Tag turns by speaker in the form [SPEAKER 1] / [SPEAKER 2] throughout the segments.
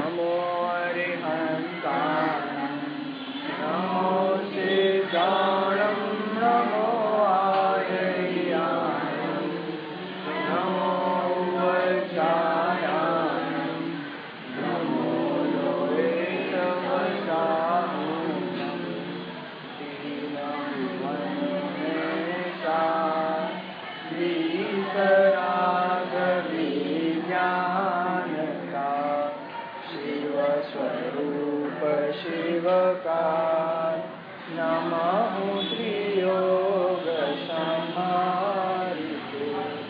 [SPEAKER 1] નમો હરિહંતાણં નમો સિદ્ધાણં નમો આયર્યાણં નમો વચાયાણં નમો લોહિતવસાહું સ્વરૂપ શિવકા નમઃ ત્રિયોગ સંહારિતે.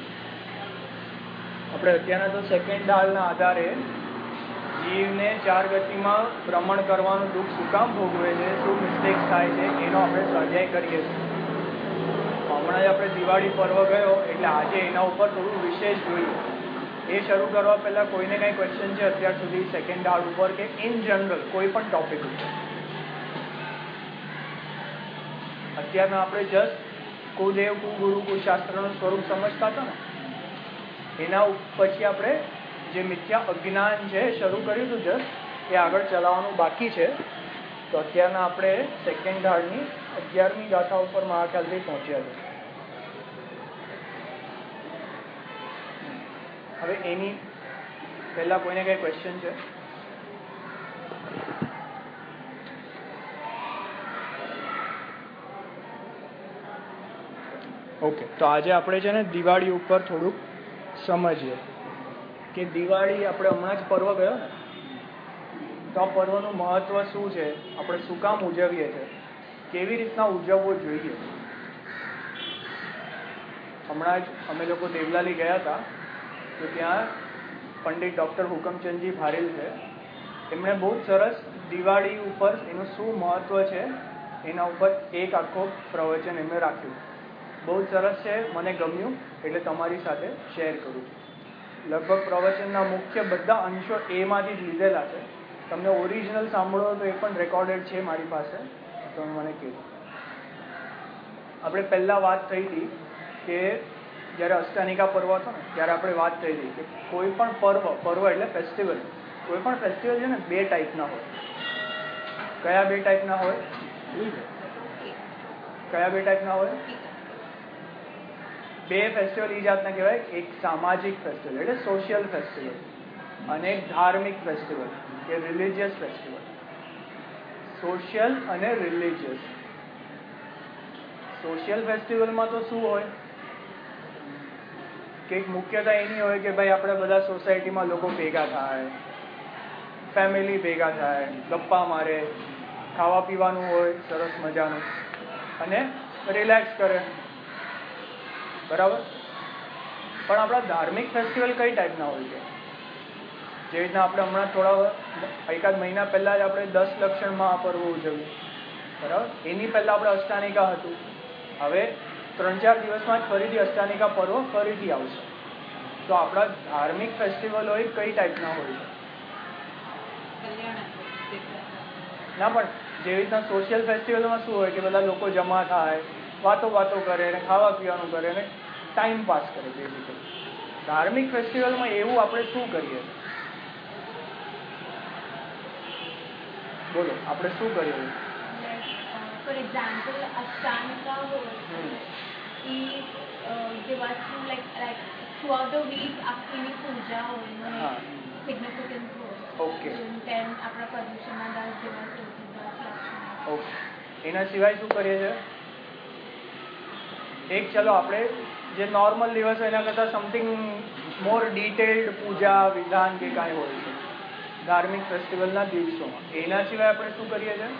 [SPEAKER 1] આપણે અત્યારના તો સેકન્ડ ડાળના આધારે જીવને ચાર ગતિમાં ભ્રમણ કરવાનું દુઃખ શું કામ ભોગવે છે, શું મિસ્ટેક્સ થાય છે, એનો આપણે સ્વાધ્યાય કરીએ છીએ. હમણાં જ આપણે દિવાળી પર્વ ગયો એટલે આજે એના ઉપર થોડું વિશેષ જોઈએ. એ શરૂ કરવા પહેલાં કોઈને કંઈ ક્વેશ્ચન છે અત્યાર સુધી સેકન્ડ ડાળ ઉપર કે ઇન જનરલ કોઈ પણ ટોપિક ઉપર? અત્યારના આપણે જસ્ટ કુદેવ કુગુરુ કુશાસ્ત્રનું સ્વરૂપ સમજતા હતા ને, એના પછી આપણે જે મિથ્યા અજ્ઞાન છે શરૂ કર્યું હતું જસ્ટ, એ આગળ ચલાવવાનું બાકી છે. તો અત્યારના આપણે સેકન્ડ ડાળની 11મી ગાથા ઉપર મહાખ્યાલથી પહોંચ્યા છે. હવે એની પહેલાં કોઈને કંઈ ક્વેશ્ચન છે? ઓકે, તો આજે આપણે છે ને દિવાળી ઉપર થોડુંક સમજીએ કે દિવાળી આપણે હમણાં જ પર્વ ગયો ને, તો આ પર્વનું મહત્ત્વ શું છે, આપણે શું કામ ઉજવીએ છીએ, કેવી રીતના ઉજવવો જોઈએ. હમણાં જ અમે લોકો દેવલાલી ગયા હતા, તો ત્યાં પંડિત ડૉક્ટર હુકમચંદજી ભારેલ છે, એમણે બહુ સરસ દિવાળી ઉપર એનું શું મહત્ત્વ છે એના ઉપર એક આખો પ્રવચન એમણે રાખ્યું. બહુ સરસ છે, મને ગમ્યું એટલે તમારી સાથે શેર કરું છું. લગભગ પ્રવચનના મુખ્ય બધા અંશો એમાંથી જ લીધેલા છે. તમને ઓરિજિનલ સાંભળો તો એ પણ રેકોર્ડેડ છે મારી પાસે, તમે મને કહેજો. આપણે પહેલાં વાત થઈ હતી કે જ્યારે અષ્ટાનિકા પર્વ હતો ને ત્યારે આપણે વાત થઈ હતી કે કોઈ પણ પર્વ એટલે ફેસ્ટિવલ, કોઈ પણ ફેસ્ટિવલ છે ને બે ટાઈપના હોય. કયા બે ટાઈપના હોય? કયા બે ટાઈપના હોય? બે ફેસ્ટિવલ એ જાતના કહેવાય, એક સામાજિક ફેસ્ટિવલ એટલે સોશિયલ ફેસ્ટિવલ, અને એક ધાર્મિક ફેસ્ટિવલ કે રિલિજિયસ ફેસ્ટિવલ. સોશિયલ અને રિલિજિયસ. સોશિયલ ફેસ્ટિવલમાં તો શું હોય કે એક મુખ્યતા એની હોય કે ભાઈ આપણે બધા સોસાયટીમાં લોકો ભેગા થાય, ફેમિલી ભેગા થાય, ગપ્પા મારે, ખાવા પીવાનું હોય સરસ મજાનું, અને રિલેક્સ કરે, બરાબર. પણ આપણા ધાર્મિક ફેસ્ટિવલ કઈ ટાઈપના હોય છે? જેવી રીતના આપણે હમણાં એકાદ મહિના પહેલાં જ આપણે 10 લક્ષણ મહાપર્વ ઉજવ્યું, બરાબર. એની પહેલાં આપણે અષ્ટાનિકા હતું. હવે 3-4 દિવસમાં જ ફરીથી અષ્ટાનિકા પર્વ ફરીથી આવશે. તો આપણા ધાર્મિક ફેસ્ટિવલ હોય કઈ ટાઈપના હોય છે? ના, પણ જેવી રીતના સોશિયલ ફેસ્ટિવલમાં શું હોય કે બધા લોકો જમા થાય, વાતો કરે ને ખાવા પીવાનું કરે ને ટાઈમ પાસ કરે બેઝિકલી. ધાર્મિક ફેસ્ટિવલમાં એવું આપણે શું કરીએ? બોલો, આપણે શું કરીએ?
[SPEAKER 2] ફોર એક્ઝામ્પલ અષ્ટાનિકા હોય એ જેવાથી લાઈક થ્રુઆઉટ ધ વીક આખીની પૂજા હોય, સિગ્નિફિકન્સ હોય.
[SPEAKER 1] ઓકે,
[SPEAKER 2] આપણા પર્યુષણના 10 દિવસ.
[SPEAKER 1] ઓકે. એના સિવાય શું કરીએ છીએ? એક ચલો આપણે જે નોર્મલ દિવસ હોય એના કરતાં સમથિંગ મોર ડિટેલ્ડ પૂજા વિધાન કે કાંઈ હોય છે ધાર્મિક ફેસ્ટિવલના દિવસોમાં. એના સિવાય આપણે શું કરીએ છીએ?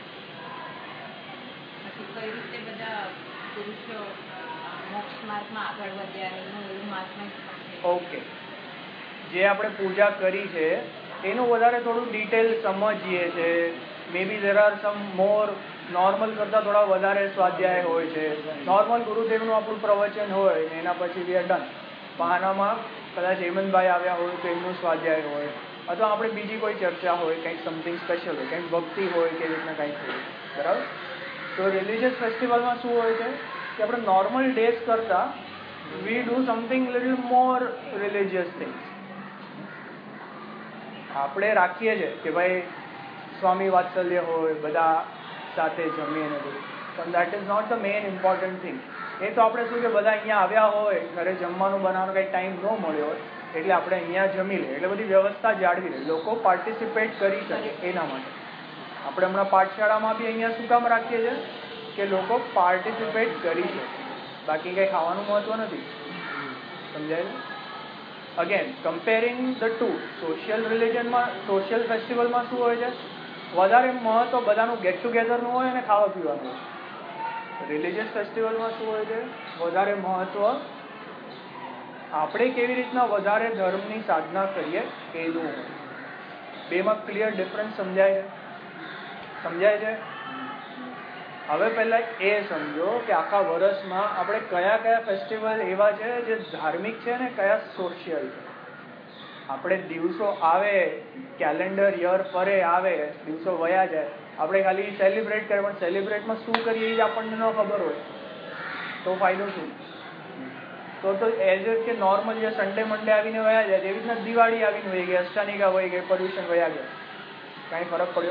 [SPEAKER 2] કઈ રીતે બધા પુરુષો મોક્ષ માર્ગમાં આગળ વધ્યા એનું એવું મહાત્મા.
[SPEAKER 1] ઓકે, જે આપણે પૂજા કરી છે એનું વધારે થોડું ડિટેલ સમજીએ છે. મે બી there are some more normal કરતાં થોડા વધારે સ્વાધ્યાય હોય છે. નોર્મલ ગુરુદેવનું આપણું પ્રવચન હોય ને એના પછી વી આર ડન. બહાનામાં કદાચ હેમંતભાઈ આવ્યા હોય તો એમનું સ્વાધ્યાય હોય, અથવા આપણે બીજી કોઈ ચર્ચા હોય, કંઈક સમથિંગ સ્પેશિયલ હોય, કંઈક ભક્તિ હોય કે રીતના કંઈક હોય, બરાબર. તો રિલિજિયસ ફેસ્ટિવલમાં શું હોય છે કે આપણે નોર્મલ ડેઝ કરતાં we do something little more religious things. આપણે રાખીએ છીએ કે ભાઈ સ્વામી વાત્સલ્ય હોય, બધા સાથે જમીએ ને બધું, પણ that is not the main important thing. એ તો આપણે શું કે બધા અહીંયા આવ્યા હોય, ઘરે જમવાનું બનાવવાનો કંઈ ટાઈમ ન મળ્યો હોય, એટલે આપણે અહીંયા જમી લઈએ, એટલે બધી વ્યવસ્થા જાળવી લે, લોકો પાર્ટિસિપેટ કરી શકે એના માટે. આપણે હમણાં પાઠશાળામાં બી અહીંયા શું કામ રાખીએ છીએ કે લોકો પાર્ટિસિપેટ કરી શકે, બાકી કંઈ ખાવાનું મહત્વ નથી. સમજાય? Again comparing the two, social રિલિજનમાં, સોશિયલ ફેસ્ટિવલમાં શું હોય છે, વધારે મહત્વ બધાનું ગેટ ટુગેધરનું હોય અને ખાવા પીવાનું હોય. રિલિજિયસ ફેસ્ટિવલમાં શું હોય છે, વધારે મહત્વ આપણે કેવી રીતના વધારે ધર્મની સાધના કરીએ એનું હોય. બેમાં ક્લિયર ડિફરન્સ સમજાય છે? સમજાય છે? હવે પહેલા એ સમજો કે આખા વર્ષમાં આપણે કયા કયા ફેસ્ટિવલ એવા છે જે ધાર્મિક છે ને કયા સોશિયલ છે. આપણે દિવસો આવે, કેલેન્ડર યર ફરે આવે, દિવસો વયા જાય, આપણે ખાલી સેલિબ્રેટ કરીએ, પણ સેલિબ્રેટમાં શું કરીએ એ આપણને ન ખબર હોય તો ફાયદો શું? તો એઝ એ કે નોર્મલ જે સન્ડે મંડે આવીને વયા જાય, એવી રીતના દિવાળી આવીને વહી ગઈ, અષ્ટાનિકા વહી ગઈ, પર્યુષણ વયા ગયા, કાંઈ ફરક પડ્યો?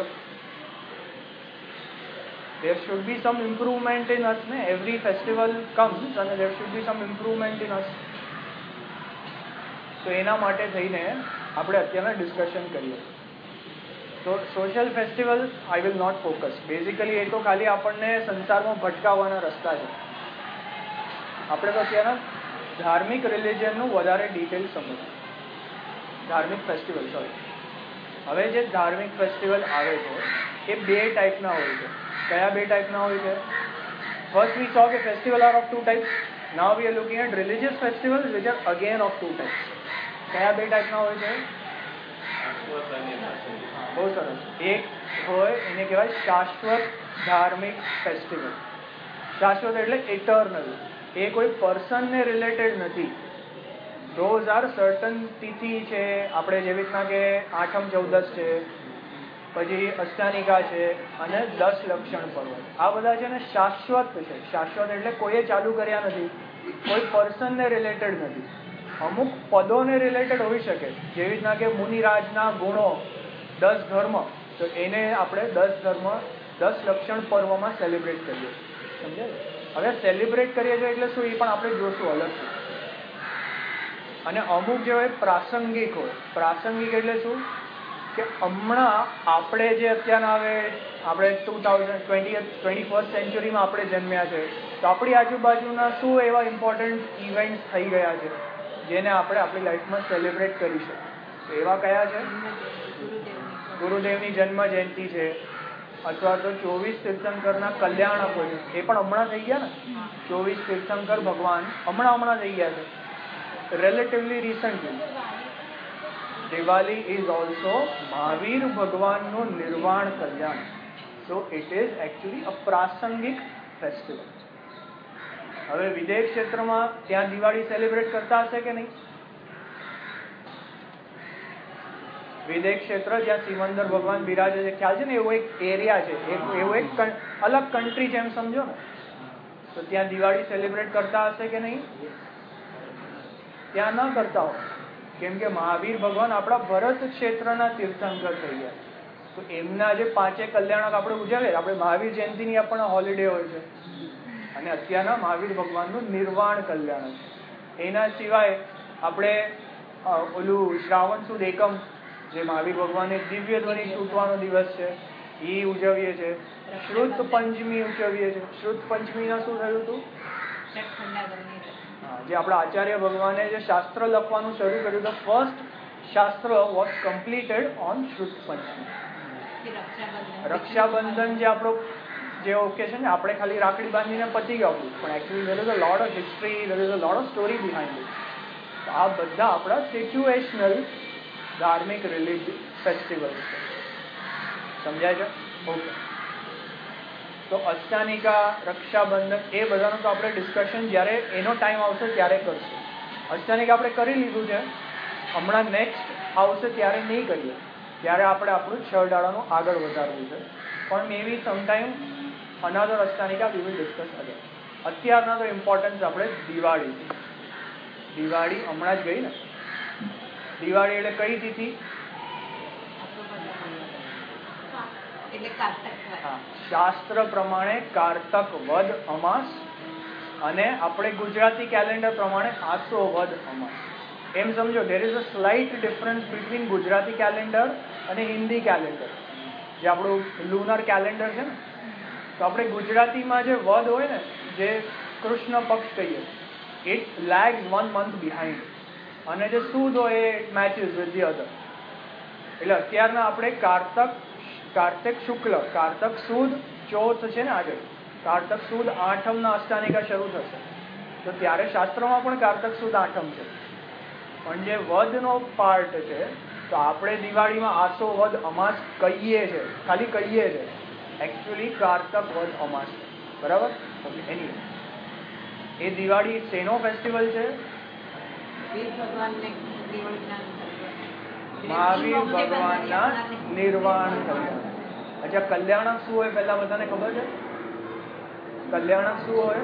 [SPEAKER 1] There should be some improvement in us, ne? Every festival comes and there should be some improvement in us. તો એના માટે થઈને આપણે અત્યારના ડિસ્કશન કરીએ. તો social festival I will not focus. Basically એ તો ખાલી આપણને સંસારમાં ભટકાવવાના રસ્તા છે. આપણે તો અત્યારના ધાર્મિક રિલિજનનું વધારે ડિટેલ સમજીએ. ધાર્મિક ફેસ્ટિવલ, સોરી. હવે જે ધાર્મિક ફેસ્ટિવલ આવે છે એ બે ટાઈપના હોય છે. કયા બે ટાઈપના હોય છે? ફર્સ્ટ વી સો કે festival are of two types. Now we are looking at religious festivals which are again of two types. કયા બે ટાઈપના હોય છે? બહુ સરસ. એક હોય એને કહેવાય શાશ્વત ધાર્મિક ફેસ્ટિવલ. શાશ્વત એટલે ઇટર્નલ. એ કોઈ પર્સનને રિલેટેડ નથી. રોઝ આર સર્ટન તિથિ છે, આપણે જેવી રીતના કે આઠમ ચૌદસ છે, પછી અષ્ટાનિકા છે અને 10 લક્ષણ પર્વ. આ બધા છે ને શાશ્વત છે. શાશ્વત એટલે કોઈએ ચાલુ કર્યા નથી, કોઈ પર્સનને રિલેટેડ નથી. અમુક પદોને રિલેટેડ હોઈ શકે, જેવી રીતના કે મુનિરાજના ગુણો 10 ધર્મ, તો એને આપણે 10 ધર્મ 10 લક્ષણ પર્વમાં સેલિબ્રેટ કરીએ. સમજાય? હવે સેલિબ્રેટ કરીએ છીએ એટલે શું એ પણ આપણે જોશું અલગથી. અને અમુક જે હોય પ્રાસંગિક હોય. પ્રાસંગિક એટલે શું કે હમણાં આપણે જે અત્યારના હવે આપણે 21st સેન્ચુરીમાં આપણે જન્મ્યા છે, તો આપણી આજુબાજુના શું એવા ઇમ્પોર્ટન્ટ ઇવેન્ટ્સ થઈ ગયા છે જેને આપણે આપણી લાઈફમાં સેલિબ્રેટ કરી શકીએ. તો એવા કયા છે? ગુરુદેવની જન્મ જયંતિ છે, અથવા તો 24 તીર્થંકરના કલ્યાણક હોય છે, એ પણ હમણાં થઈ ગયા ને. 24 તીર્થંકર ભગવાન હમણાં થઈ ગયા છે, relatively recently. Diwali is also Mahavir ભગવાનનું નિર્વાણ કલ્યાણ. So it is actually a પ્રાસંગિક ફેસ્ટિવલ. હવે વિદેશ ક્ષેત્રમાં ત્યાં દિવાળી સેલિબ્રેટ કરતા હશે કે નહીં? વિદેશ ક્ષેત્ર જ્યાં સિમંદર ભગવાન બિરાજે છે, ખ્યાલ છે ને, એવો એક એરિયા છે, એવું એક અલગ કન્ટ્રી છે એમ સમજો ને. તો ત્યાં દિવાળી સેલિબ્રેટ કરતા હશે કે નહીં? ત્યાં ન કરતા હોય, કેમ કે મહાવીર ભગવાન આપણા ભરત ક્ષેત્રના તીર્થંકર થઈ ગયા. તો એમના જે 5 કલ્યાણક આપણે ઉજવીએ, આપણે મહાવીર જયંતિની આપણને હોલિડે હોય છે, અને અત્યારના મહાવીર ભગવાનનું નિર્વાણ કલ્યાણ છે. એના સિવાય આપણે ઓલું શ્રાવણ સુદ એકમ, જે મહાવીર ભગવાનને દિવ્ય ધ્વનિ છૂટવાનો દિવસ છે, એ ઉજવીએ છીએ. શ્રુત પંચમી ઉજવીએ છીએ. શ્રુત પંચમીના શું થયું હતું? જે આપણા આચાર્ય ભગવાને જે શાસ્ત્ર લખવાનું શરૂ કર્યું હતું, ફર્સ્ટ શાસ્ત્ર was completed on Shrut Panchami. Rakshabandhan જે આપણો જે ઓકેશન છે, આપણે ખાલી રાખડી બાંધીને પતી ગયું, પણ actually there is a lot of history, there is a lot of story behind it. તો આ બધા આપણા સિચ્યુએશનલ ધાર્મિક રિલિજિયસ ફેસ્ટિવલ છે. સમજાય છે? ઓકે. તો અષ્ટાનિકા, રક્ષાબંધન, એ બધાનું તો આપણે ડિસ્કશન જ્યારે એનો ટાઈમ આવશે ત્યારે કરશું. અષ્ટાનિકા આપણે કરી લીધું છે, હમણાં નેક્સ્ટ આવશે ત્યારે નહીં કરીએ, ત્યારે આપણે આપણું 6 દાડાનું આગળ વધારવું છે. પણ may be sometime another Ashtanika we will discuss again. અત્યારના તો ઇમ્પોર્ટન્સ આપણે દિવાળી. દિવાળી હમણાં જ ગઈ ને. દિવાળી એટલે કઈ તિથિ?
[SPEAKER 2] એટલે કારતક વદ.
[SPEAKER 1] હા, શાસ્ત્ર પ્રમાણે કારતક વદ અમાસ અને આપણે ગુજરાતી કેલેન્ડર પ્રમાણે આસો વદ અમાસ. એમ સમજો there is a slight difference between Gujarati calendar અને હિન્દી કેલેન્ડર, જે આપણું લુનર કેલેન્ડર છે ને. તો આપણે ગુજરાતીમાં જે વદ હોય ને, જે કૃષ્ણ પક્ષ કહીએ, it lags 1 month behind, અને જે સુદ હોય એ matches with the other. એટલે અત્યારના આપણે કાર્તક શુક્લ, કાર્તક સુદ ચોથ છે ને આજે, કાર્તક સુદ આઠમના અષ્ટાનિકા શરૂ થશે. તો ત્યારે શાસ્ત્રમાં પણ કાર્તક સુદ આઠમ છે. પણ જે વદનો પાર્ટ છે, તો આપણે દિવાળીમાં આસો વદ અમાસ કહીએ છે, ખાલી કહીએ છે, એકચ્યુઅલી કાર્તક વદ અમાસ. બરાબર? ઓકે, એની એ દિવાળી શેનો ફેસ્ટિવલ છે?
[SPEAKER 2] વીર ભગવાનને દિવાળીના
[SPEAKER 1] મહાવીર ભગવાનના નિર્વાણ કલ્યાણ. અચ્છા, કલ્યાણક શું હોય પહેલા બધાને ખબર છે? કલ્યાણક શું હોય?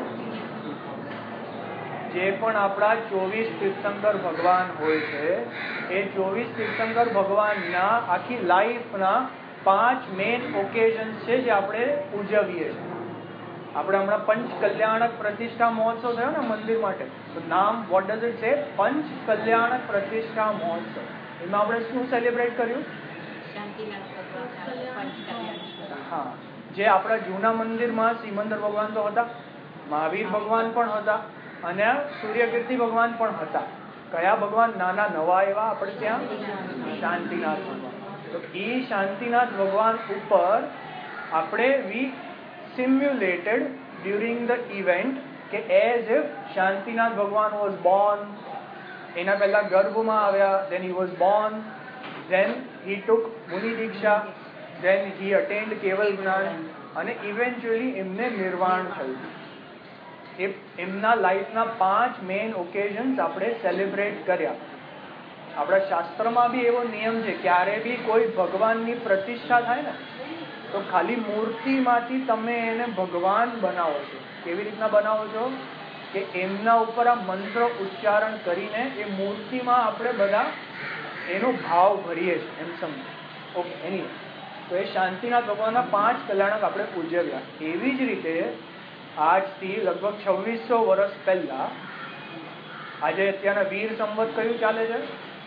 [SPEAKER 1] જે પણ આપણા 24 તીર્થંકર ભગવાન હોય છે, એ 24 તીર્થંકર ભગવાનના આખી લાઈફના 5 મેઇન ઓકેઝન્સ છે જે આપણે ઉજવીએ છીએ. આપણે હમણાં પંચ કલ્યાણક પ્રતિષ્ઠા મહોત્સવ થયો ને મંદિર માટે, તો નામ વોટ ડઝ ઇટ સે? પંચ કલ્યાણક પ્રતિષ્ઠા મહોત્સવ. એમાં આપણે શું સેલિબ્રેટ કર્યું?
[SPEAKER 2] શાંતિનાથ ભગવાનના પંચ કલ્યાણ.
[SPEAKER 1] હા, જે આપણા જૂના મંદિરમાં સિમંદર ભગવાન તો હતા, મહાવીર ભગવાન પણ હતા, અને સૂર્યકીર્તિ ભગવાન પણ હતા. કયા ભગવાન નાના નવા એવા આપણે ત્યાં? શાંતિનાથ ભગવાન. તો એ શાંતિનાથ ભગવાન ઉપર આપણે વી simulated during the event કે as if શાંતિનાથ ભગવાન was born. એના પહેલા ગર્ભમાં આવ્યા, then he was born, then he took મુનિ દીક્ષા, then he attained કેવલ જ્ઞાન, અને eventually એમને નિર્વાણ થયું. એમના લાઈફના 5 મેઇન ઓકેઝન્સ આપણે સેલિબ્રેટ કર્યા. આપણા શાસ્ત્રમાં બી એવો નિયમ છે, ક્યારે બી કોઈ ભગવાનની પ્રતિષ્ઠા થાય ને, તો ખાલી મૂર્તિમાંથી તમે એને ભગવાન બનાવો છો. કેવી રીતના બનાવો છો? કે એમના ઉપર આ મંત્ર ઉચ્ચારણ કરીને એ મૂર્તિમાં આપણે બધા એનો ભાવ ભરીએ છીએ, એમ સમજો. ઓકે, એની તો એ શાંતિનાથ ભગવાનના 5 કલ્યાણક આપણે ઉજવ્યા. એવી જ રીતે આજથી લગભગ 2600 વર્ષ પહેલા, આજે અત્યારના વીર સંવત કયું ચાલે છે?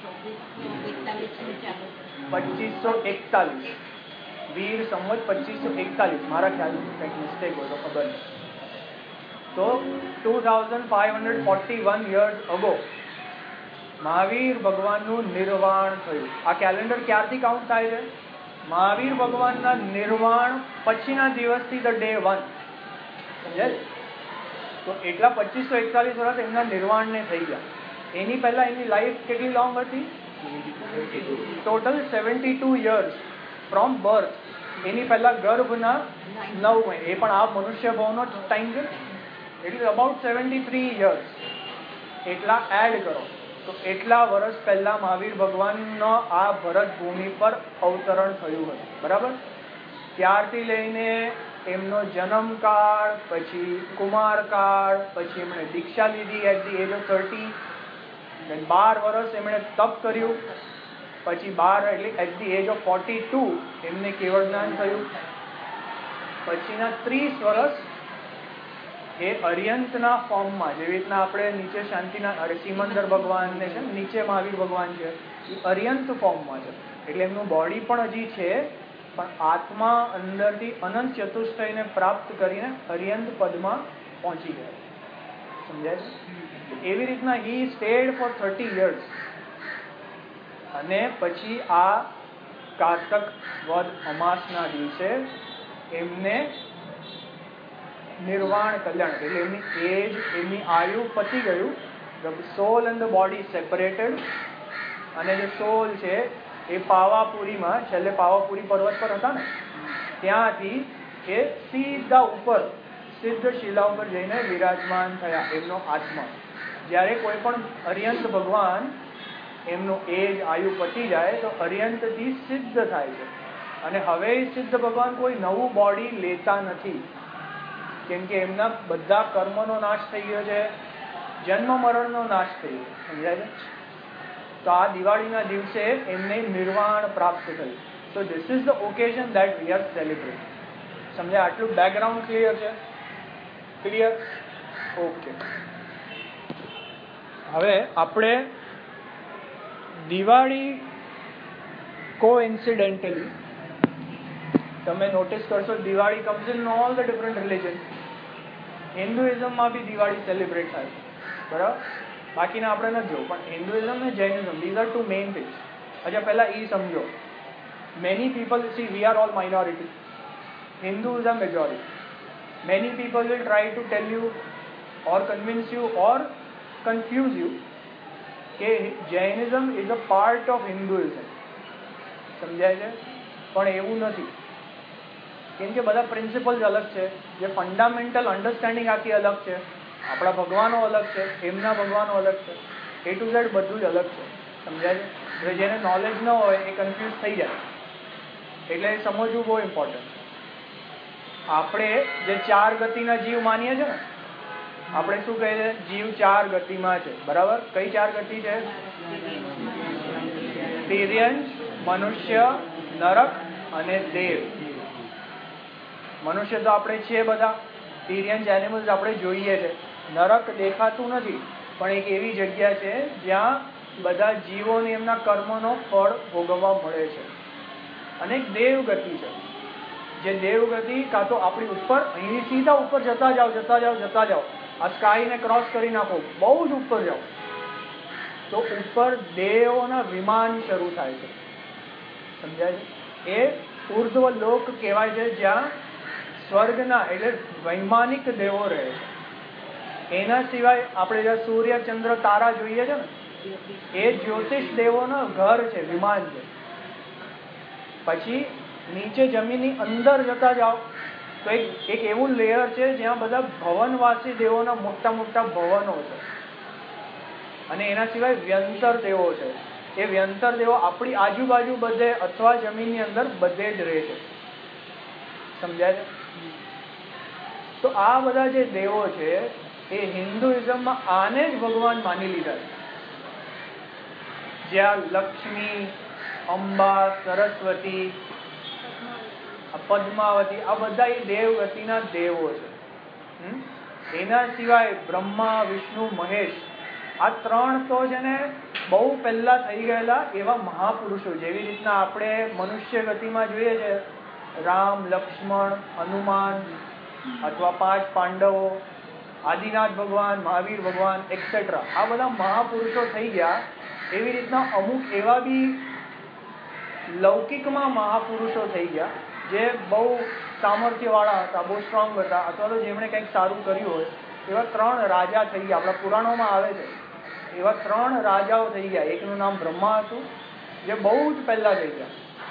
[SPEAKER 1] 2541. વીર સંવત 2541. મારા ખ્યાલથી કંઈક મિસ્ટેક હોય તો ખબર નહીં. તો 2541 years ago મહાવીર ભગવાનનું નિર્વાણ થયું. આ કેલેન્ડર ક્યારથી કાઉન્ટ થાય છે? મહાવીર ભગવાનના નિર્વાણ પછીના દિવસથી ધ ડે 1. સમજાય? તો એટલા 2541 વર્ષ એમના નિર્વાણને થઈ ગયા. એની પહેલા એની લાઈફ કેટલી લોંગ હતી? Total 72 years from birth. એની પહેલા ગર્ભના 9 મહિને, એ પણ આ મનુષ્ય ભાવનો ટાઈમ છે. It is about 73 years. એટલા એડ કરો તો એટલા વર્ષ પહેલા મહાવીર ભગવાનનો આ ભરત ભૂમિ પર અવતરણ થયું હતું. બરાબર? ત્યારથી લઈને એમનો જન્મકાળ, પછી કુમારકાળ, પછી એમણે દીક્ષા લીધી એટ ધી એજ ઓફ 30, 12 વર્ષ એમણે તપ કર્યું, પછી 12 એટલે એટ ધી એજ ઓફ 42 એમને કેવળ જ્ઞાન થયું. પછીના 30 વર્ષ એ અર્યંતના ફોર્મમાં, જેવી રીતના આપણે નીચે શાંતિના સિમંદર ભગવાનને છે, નીચે મહાવીર ભગવાન છે, એ અર્યંત ફોર્મમાં છે. એટલે એમનું બોડી પણ હજી છે, પણ આત્મા અંદરથી અનંત ચતુષ્ટયને પ્રાપ્ત કરીને અર્યંત પદમાં પહોંચી ગયા. સમજાય છે? એવી રીતના હી સ્ટેડ ફોર 30 years. અને પછી આ કાર્તક વદ અમાસના દિવસે એમને નિર્વાણ કલ્યાણ, એટલે એમની એજ, એમની આયુ પતી ગયું. The soul and the body separated. અને જે સોલ છે એ પાવાપુરીમાં, છેલ્લે પાવાપુરી પર્વત પર હતા ને, ત્યાંથી એ સીધા ઉપર સિદ્ધ શિલા ઉપર જઈને વિરાજમાન થયા, એમનો આત્મા. જ્યારે કોઈ પણ અર્યંત ભગવાન એમનું એજ આયુ પતી જાય તો અર્યંતથી સિદ્ધ થાય છે. અને હવે સિદ્ધ ભગવાન કોઈ નવું બોડી લેતા નથી, કેમ કે એમના બધા કર્મનો નાશ થઈ ગયો છે, જન્મ મરણનો નાશ થઈ ગયો. સમજાય છે? તો આ દિવાળીના દિવસે એમને નિર્વાણ પ્રાપ્ત થયું. So this is the occasion that we are celebrating. સમજે? આટલું બેકગ્રાઉન્ડ ક્લિયર છે? ક્લિયર? ઓકે. હવે આપણે દિવાળી કોઇન્સિડેન્ટલી તમે નોટિસ કરશો Diwali comes in all the different religion. હિન્દુઇઝમમાં બી દિવાળી સેલિબ્રેટ થાય છે, બરાબર? બાકીના આપણે નથી જોવું, પણ હિન્દુઇઝમ અને Jainism these are two main things. અચ્છા, પહેલા એ સમજો, many people see we are all minority, Hindus are majority. Many people will try to tell you or convince you or confuse you કે Jainism is a part of Hinduism. સમજાય છે? પણ એવું નથી, કેમ કે બધા પ્રિન્સિપલ્સ અલગ છે, જે ફંડામેન્ટલ અન્ડરસ્ટેન્ડિંગ આખી અલગ છે, આપણા ભગવાનો અલગ છે, એમના ભગવાનો અલગ છે, A to Z બધું જ અલગ છે. સમજાય છે? હવે જેને નોલેજ ન હોય એ કન્ફ્યુઝ થઈ જાય, એટલે એ સમજવું બહુ ઇમ્પોર્ટન્ટ. આપણે જે 4 ગતિના જીવ માનીએ છીએ ને, આપણે શું કહીએ છીએ? જીવ 4 ગતિમાં છે, બરાબર? કઈ 4 ગતિ છે? તિર્યંશ, મનુષ્ય, નરક અને દેવ. મનુષ્ય તો આપણે છીએ બધા, તિર્યંશ એનિમલ્સ આપણે જોઈએ છે, નરક દેખાતું નથી પણ એક એવી જગ્યા છે જ્યાં બધા જીવોને એમના કર્મનો ફળ ભોગવવા મળે છે. અને એક દેવગતિ છે, જે દેવગતિ કાં તો આપણી ઉપર, અહીંથી સીધા ઉપર જતા જાઓ, આ સ્કાયને ક્રોસ કરી નાખો, બહુ જ ઉપર જાઓ તો ઉપર દેવોના વિમાન શરૂ થાય છે. સમજાય છે? એ ઉર્ધ્વ લોક કહેવાય છે, જ્યાં સ્વર્ગના એટલે વૈમાનિક દેવો રહે છે. એના સિવાય આપણે જ્યાં સૂર્ય, ચંદ્ર, તારા જોઈએ છે ને, એ જ્યોતિષ દેવોનો ઘર છે, વિમાન છે. પછી નીચે જમીનની અંદર જતા જાઓ તો એક એવું લેયર છે જ્યાં બધા ભવનવાસી દેવોના મોટા મોટા ભવનો છે. અને એના સિવાય વ્યંતર દેવો છે. એ વ્યંતર દેવો આપણી આજુબાજુ બધે અથવા જમીનની અંદર બધે જ રહે છે. સમજાય છે? તો આ બધા જે દેવો છે એ હિન્દુઇઝમમાં આને જ ભગવાન માની લીધા છે. જ્યાં લક્ષ્મી, અંબા, સરસ્વતી, પદ્માવતી, આ બધા એ દેવગતિના દેવો છે. એના સિવાય બ્રહ્મા, વિષ્ણુ, મહેશ, આ 3 તો છે ને બહુ પહેલા થઈ ગયેલા એવા મહાપુરુષો. જેવી રીતના આપણે મનુષ્ય ગતિમાં જોઈએ છે રામ, લક્ષ્મણ, હનુમાન અથવા 5 પાંડવો, આદિનાથ ભગવાન, મહાવીર ભગવાન એક્સેટ્રા, આ બધા મહાપુરુષો થઈ ગયા. એવી રીતના અમુક એવા બી લૌકિકમાં મહાપુરુષો થઈ ગયા જે બહુ સામર્થ્યવાળા હતા, બહુ સ્ટ્રોંગ હતા, અથવા તો જેમણે કંઈક સારું કર્યું હોય. એવા 3 રાજા થઈ ગયા. આપણા પુરાણોમાં આવે છે એવા 3 રાજાઓ થઈ ગયા. એકનું નામ બ્રહ્મા હતું, જે બહુ જ પહેલા થઈ ગયા.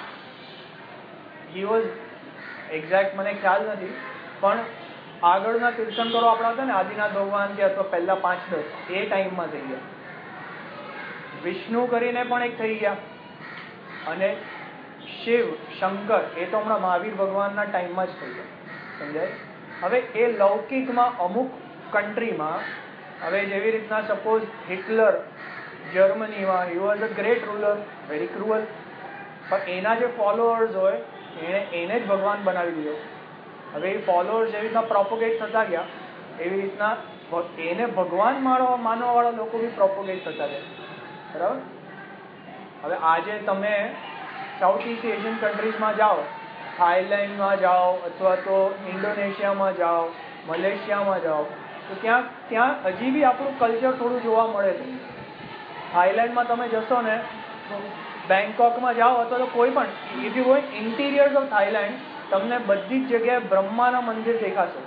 [SPEAKER 1] હી વોઝ એક્ઝેક્ટ મને ખ્યાલ નથી, પણ આગળના તીર્થંકરો આપણા હતા ને આદિનાથ ભગવાન કે અથવા પહેલા 5-10 એ ટાઈમમાં થઈ ગયા. વિષ્ણુ કરીને પણ એક થઈ ગયા, અને શિવ, શંકર, એ તો હમણાં મહાવીર ભગવાનના ટાઈમમાં જ થઈ ગયા. સમજાય? હવે એ લૌકિકમાં અમુક કન્ટ્રીમાં, હવે જેવી રીતના સપોઝ હિટલર જર્મનીમાં, he was a great ruler, very cruel, પણ એના જે ફોલોઅર્સ હોય એને જ ભગવાન બનાવી દીધો. હવે એ ફોલોઅર્સ જેવી રીતના પ્રોપોગેટ થતા ગયા, એવી રીતના એને ભગવાન માનવાવાળા લોકો બી પ્રોપોગેટ થતા ગયા. બરાબર? હવે આજે તમે સાઉથ ઇસ્ટ એશિયન કન્ટ્રીઝમાં જાઓ, થાઈલેન્ડમાં જાઓ અથવા તો ઇન્ડોનેશિયામાં જાઓ, મલેશિયામાં જાઓ, તો ત્યાં હજી બી આપણું કલ્ચર થોડું જોવા મળે છે. થાઈલેન્ડમાં તમે જશો ને, બેંકોકમાં જાઓ અથવા તો કોઈ પણ, if you go in interiors of Thailand, તમને બધી જ જગ્યાએ બ્રહ્માના મંદિર દેખાશે.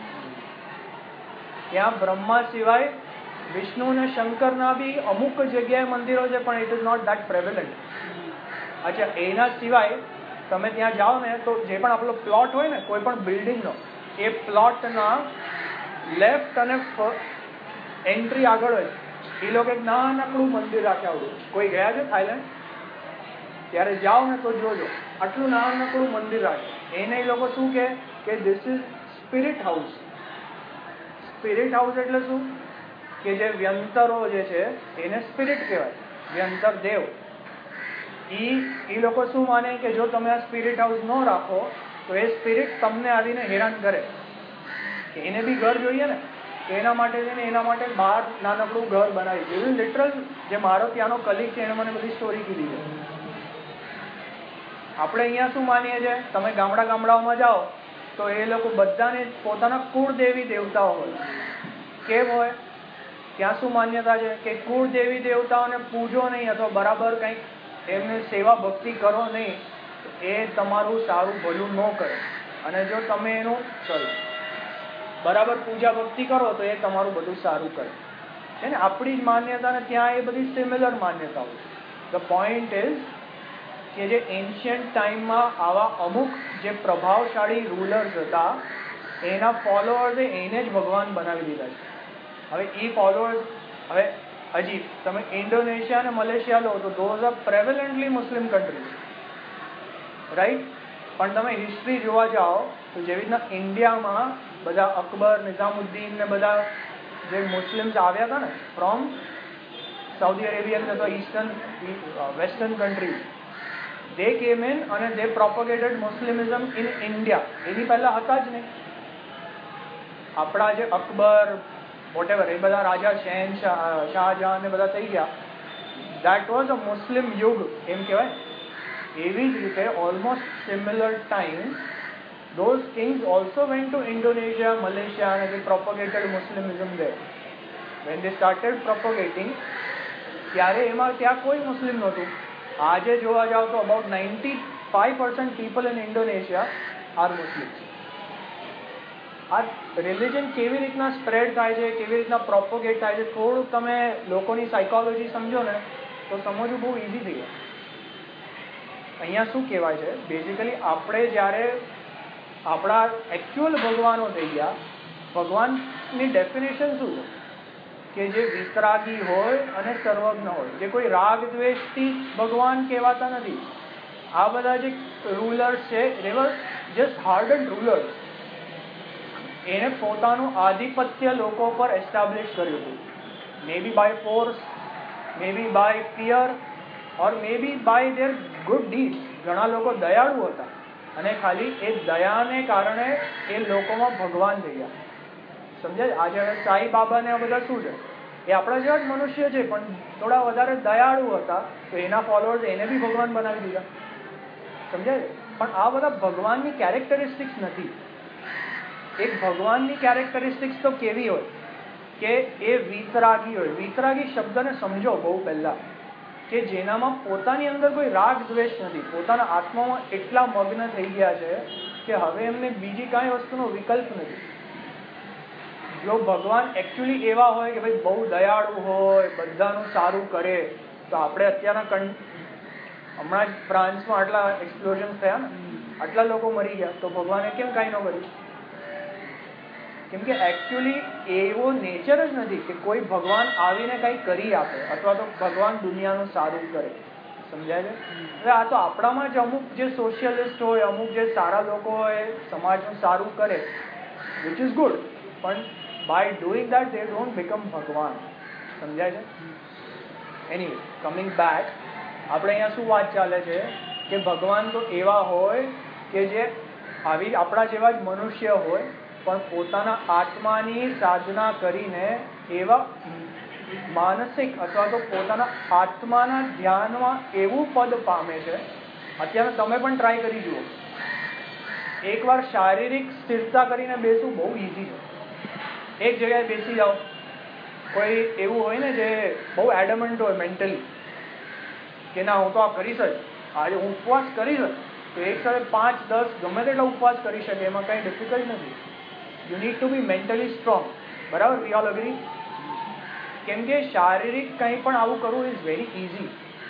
[SPEAKER 1] ત્યાં બ્રહ્મા સિવાય વિષ્ણુ અને શંકરના બી અમુક જગ્યાએ મંદિરો છે, પણ it is not that prevalent. અચ્છા, એના સિવાય તમે ત્યાં જાઓ ને તો જે પણ આપણો પ્લોટ હોય ને કોઈ પણ બિલ્ડિંગનો, એ પ્લોટના લેફ્ટ અને એન્ટ્રી આગળ હોય એ લોકો એક નાનકડું મંદિર રાખ્યા આવડું. કોઈ ગયા છે થાઈલેન્ડ? ત્યારે જાઓ ને તો જોજો, આટલું નાનકડું મંદિર રાખે. એને એ લોકો શું કે this is spirit house. Spirit house એટલે શું? કે જે વ્યંતરો જે છે એને સ્પિરિટ કહેવાય, વ્યંતર દેવ. એ લોકો શું માને કે જો તમે આ સ્પિરિટ હાઉસ ન રાખો તો એ સ્પિરિટ તમને આવીને હેરાન કરે, કે એને બી ઘર જોઈએ ને, તો એના માટે બહાર નાનકડું ઘર બનાવી દીધું. લિટરલ જે મારો ત્યાંનો કલીગ છે એને મને બધી સ્ટોરી કીધી છે. આપણે અહીંયા શું માનીએ છીએ, તમે ગામડાઓમાં જાઓ તો એ લોકો બધાને પોતાના કુળદેવી દેવતાઓ હોય. કેમ હોય? ત્યાં શું માન્યતા છે કે કુળદેવી દેવતાઓને પૂજો નહીં અથવા બરાબર કંઈક એમને સેવા ભક્તિ કરો નહીં, એ તમારું સારું ભલું ન કરે. અને જો તમે એનું બરાબર પૂજા ભક્તિ કરો તો એ તમારું બધું સારું કરે છે ને. આપણી જ માન્યતા ને ત્યાં એ બધી સિમિલર માન્યતાઓ છે. ધ પોઈન્ટ ઇઝ કે જે એન્શિયન્ટ ટાઈમમાં આવા અમુક જે પ્રભાવશાળી રૂલર્સ હતા એના ફોલોઅર્સે એને જ ભગવાન બનાવી દીધા છે. હવે એ ફોલોઅર્સ, હવે હજી તમે ઇન્ડોનેશિયા અને મલેશિયા લો તો those are prevalently Muslim countries, right? પણ તમે હિસ્ટ્રી જોવા જાઓ તો જેવી રીતના ઇન્ડિયામાં બધા અકબર, નિઝામુદ્દીન ને બધા જે મુસ્લિમ્સ આવ્યા હતા ને ફ્રોમ સાઉદી અરેબિયન અથવા eastern western countries, they came in અને they propagated Muslimism in India. એની પહેલા હતા જ નહીં. આપણા જે અકબર વોટેવર એ બધા રાજા શાહજહાં ને બધા થઈ ગયા, that was a Muslim યુગ એમ કહેવાય. એવી જ રીતે almost similar time those kings also went to Indonesia, Malaysia and they propagated Muslimism there. When they started propagating, ત્યારે એમાં ત્યાં કોઈ મુસ્લિમ નહોતું. આજે જોવા જાવ તો about 95% people in Indonesia are Muslims. આ રિલિજન કેવી રીતના સ્પ્રેડ થાય છે, કેવી રીતના પ્રોપોગેટ થાય છે, થોડુંક તમે લોકોની સાયકોલોજી સમજો ને તો સમજવું બહુ ઇઝી થઈ જાય. અહીંયા શું કહેવાય છે, બેઝિકલી આપણે જ્યારે આપણા એકચ્યુઅલ ભગવાનો થઈ ગયા, ભગવાનની ડેફિનેશન શું છે કે જે વિતરાગી હોય અને સર્વજ્ઞ હોય, જે કોઈ રાગ દ્વેષથી ભગવાન કહેવાતા નથી. આ બધા જે રૂલર્સ છે they were just hardened rulers. એને પોતાનું આધિપત્ય લોકો પર એસ્ટાબ્લિશ કર્યું હતું, may be by force, may be by fear or may be by their good deeds. ઘણા લોકો દયાળુ હતા અને ખાલી એ દયાને કારણે એ લોકોમાં ભગવાન થઈ ગયા. સમજાય? આજે હવે સાઈ બાબા ને આ બધા શું છે, એ આપણા જેવા જ મનુષ્ય છે પણ થોડા વધારે દયાળુ હતા, તો એના ફોલોઅર્સ એને બી ભગવાન બનાવી દીધા. સમજાય? પણ આ બધા ભગવાનની કેરેક્ટરિસ્ટિક્સ નથી. એક ભગવાનની કેરેક્ટરિસ્ટિક્સ તો કેવી હોય કે એ વિતરાગી હોય. વિતરાગી શબ્દને સમજો બહુ પહેલા, કે જેનામાં પોતાની અંદર કોઈ રાગ દ્વેષ નથી, પોતાના આત્મામાં એટલા મગ્ન થઈ ગયા છે કે હવે એમને બીજી કાંઈ વસ્તુનો વિકલ્પ નથી. જો ભગવાન એકચ્યુઅલી એવા હોય કે ભાઈ બહુ દયાળુ હોય, બધાનું સારું કરે, તો આપણે અત્યારના હમણાં જ ફ્રાન્સમાં આટલા એક્સપ્લોઝન થયા ને, આટલા લોકો મરી ગયા, તો ભગવાને કેમ કાંઈ ન કર્યું? કેમ કે એકચ્યુઅલી એવો નેચર જ નથી કે કોઈ ભગવાન આવીને કંઈ કરી આપે અથવા તો ભગવાન દુનિયાનું સારું કરે. સમજાય છે? હવે આ તો આપણામાં જ અમુક જે સોશિયલિસ્ટ હોય, અમુક જે સારા લોકો હોય, સમાજનું સારું કરે, વિચ ઇઝ ગુડ, પણ by doing that they don't become ભગવાન. સમજાય છે? એનીવે, કમિંગ બેક, આપણે અહીંયા શું વાત ચાલે છે કે ભગવાન તો એવા હોય કે જે આવી આપણા જેવા જ મનુષ્ય હોય પણ પોતાના આત્માની સાધના કરીને એવા માનસિક અથવા તો પોતાના આત્માના ધ્યાનમાં એવું પદ પામે છે. અત્યારે તમે પણ ટ્રાય કરી જુઓ, એકવાર શારીરિક સ્થિરતા કરીને બેસવું બહુ ઇઝી છે. એક જગ્યાએ બેસી જાઓ, કોઈ એવું હોય ને જે બહુ એડમન્ટ હોય મેન્ટલી કે ના હું તો આ કરીશ જ, આજે હું ઉપવાસ કરીશ જ, તો એક સાથે 5-10 ગમે તેટલા ઉપવાસ કરી શકે, એમાં કંઈ ડિફિકલ્ટ નથી. You need to be mentally strong. બરાબર? We all agree? કેમ કે શારીરિક કંઈ પણ આવું કરવું ઇઝ વેરી ઇઝી,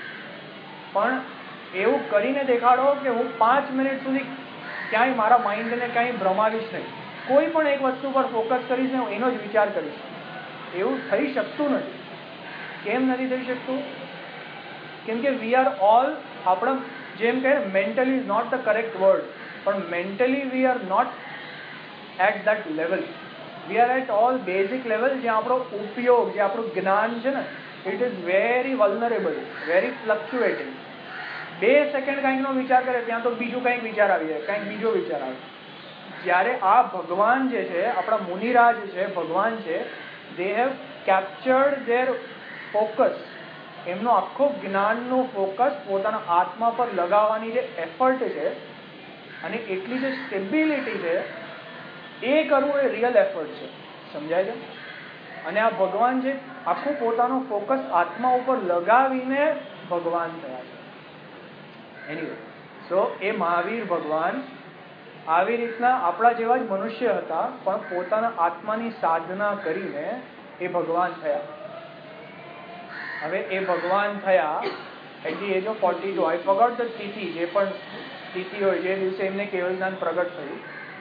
[SPEAKER 1] પણ એવું કરીને દેખાડો કે હું 5 મિનિટ સુધી ક્યાંય મારા માઇન્ડને ક્યાંય ભ્રમાવીશ નહીં, કોઈ પણ એક વસ્તુ પર ફોકસ કરીશ ને હું એનો જ વિચાર કરીશ. એવું થઈ શકતું નથી. કેમ નથી થઈ શકતું? કેમ કે વી આર ઓલ, આપણા જેમ કહે mentally is not the correct word, પણ mentally we are not at that level. We are at all basic level, જ્યાં આપણો ઉપયોગ, જે આપણું જ્ઞાન છે ને, it is very vulnerable, very fluctuating. 2 second કંઈકનો વિચાર કરે ત્યાં તો બીજું કંઈક વિચાર આવી જાય, કંઈક બીજો વિચાર આવે. જ્યારે આ ભગવાન જે છે, આપણા મુનિરાજ છે, ભગવાન છે, they have captured their focus, એમનો આખો જ્ઞાનનો ફોકસ પોતાના આત્મા પર લગાવવાની જે એફર્ટ છે અને એટલી જે સ્ટેબિલિટી છે, એ કરવું એ રિયલ એફર્ટ છે. સમજાય છે? અને આ ભગવાન જે આખું પોતાનો ફોકસ આત્મા ઉપર લગાવીને ભગવાન થયા છે. એનીવે, સો એ મહાવીર ભગવાન આવી રીતના આપણા જેવા જ મનુષ્ય હતા, પણ પોતાના આત્માની સાધના કરીને એ ભગવાન થયા. હવે એ ભગવાન થયા at the age of 42. I forgot the તિથિ, જે પણ તિથિ હોય, જે દિવસે એમને કેવળ જ્ઞાન પ્રગટ થયું,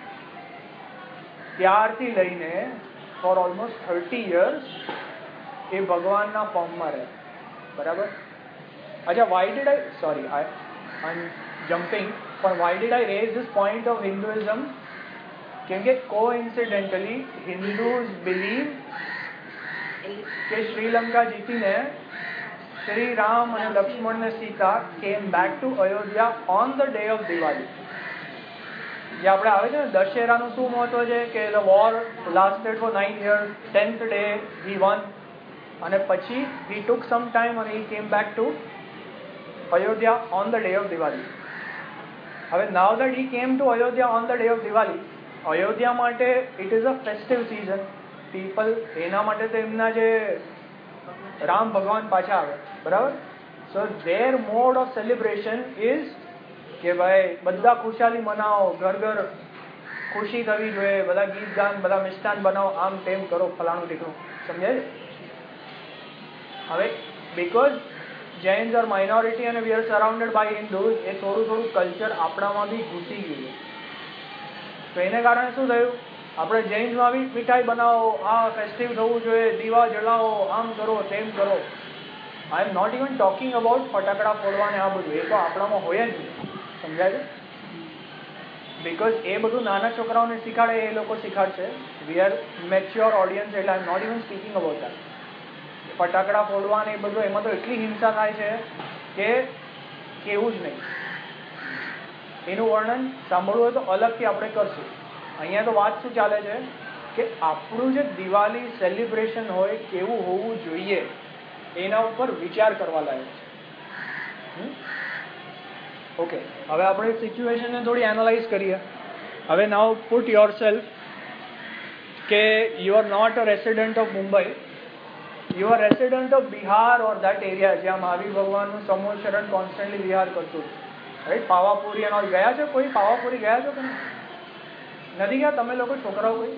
[SPEAKER 1] ત્યારથી લઈને ફોર ઓલમોસ્ટ 30 years એ ભગવાનના ફોર્મમાં રહે. બરાબર? અચ્છા, why did I, sorry, I am jumping, પણ why did I raise this point of Hinduism? કેમ કે કોઇન્સિડેન્ટલી હિન્દુઝ બિલીવ કે શ્રીલંકા જીતીને શ્રી રામ અને લક્ષ્મણ ને Sita came back to Ayodhya on the day of Diwali. જે આપણે આવે છે ને દશેરાનું શું મહત્વ છે કે the war lasted for 9 years, 10th day he won, અને પછી he took some time and he came back to Ayodhya on the day of Diwali. હવે now that he came to Ayodhya on the day of Diwali, Ayodhya માટે it is a festive season. people એના માટે તો એમના જે રામ ભગવાન પાછા આવે. બરાબર? so their mode of celebration is કે ભાઈ બધા ખુશાલી મનાવો, ઘર ઘર ખુશી થવી જોઈએ, બધા ગીત ગાન, બધા મિષ્ટાન બનાવો, આમ તેમ કરો, ફલાણું ઠીકણું. સમજાય? હવે બીકોઝ જૈન્સ આર માઇનોરિટી અને we are surrounded by Hindus, એ થોડું થોડું કલ્ચર આપણામાં બી ઘૂસી ગયું. તો એને કારણે શું થયું, આપણે જૈન્સમાં બી મીઠાઈ બનાવો, આ ફેસ્ટિવ થવું જોઈએ, દીવા જલાવો, આમ કરો, તેમ કરો. I am not even talking about ફટાકડા ફોડવા ને આ બધું, એ તો આપણામાં હોય જ નહીં. સમજાય છે? બીકોઝ એ બધું નાના છોકરાઓને શીખાડે, એ લોકો શીખાડશે. વી આર મેચ્યોર ઓડિયન્સ, એટલે I am not even speaking about that. ફટાકડા ફોડવા ને એ બધું, એમાં તો એટલી હિંસા થાય છે કે કેવું જ નહીં. એનું વર્ણન સાંભળવું હોય તો અલગથી આપણે કરશું. અહીંયા તો વાત શું ચાલે છે કે આપણું જે દિવાળી સેલિબ્રેશન હોય કેવું હોવું જોઈએ એના ઉપર વિચાર કરવા લાયક છે. ઓકે, હવે આપણે સિચ્યુએશનને થોડી એનાલાઇઝ કરીએ. હવે નાઉ પુટ યોર સેલ્ફ કે you are not a resident of Mumbai, you are resident of Bihar or that area જ્યાં મહાવીર ભગવાનનું સમૂહ શરણ કોન્સ્ટન્ટલી વિહાર કરતું. રાઈટ? પાવાપુરી એનો ગયા છો? કોઈ પાવાપુરી ગયા છો કે નથી ગયા? તમે લોકો છોકરાઓ કોઈ?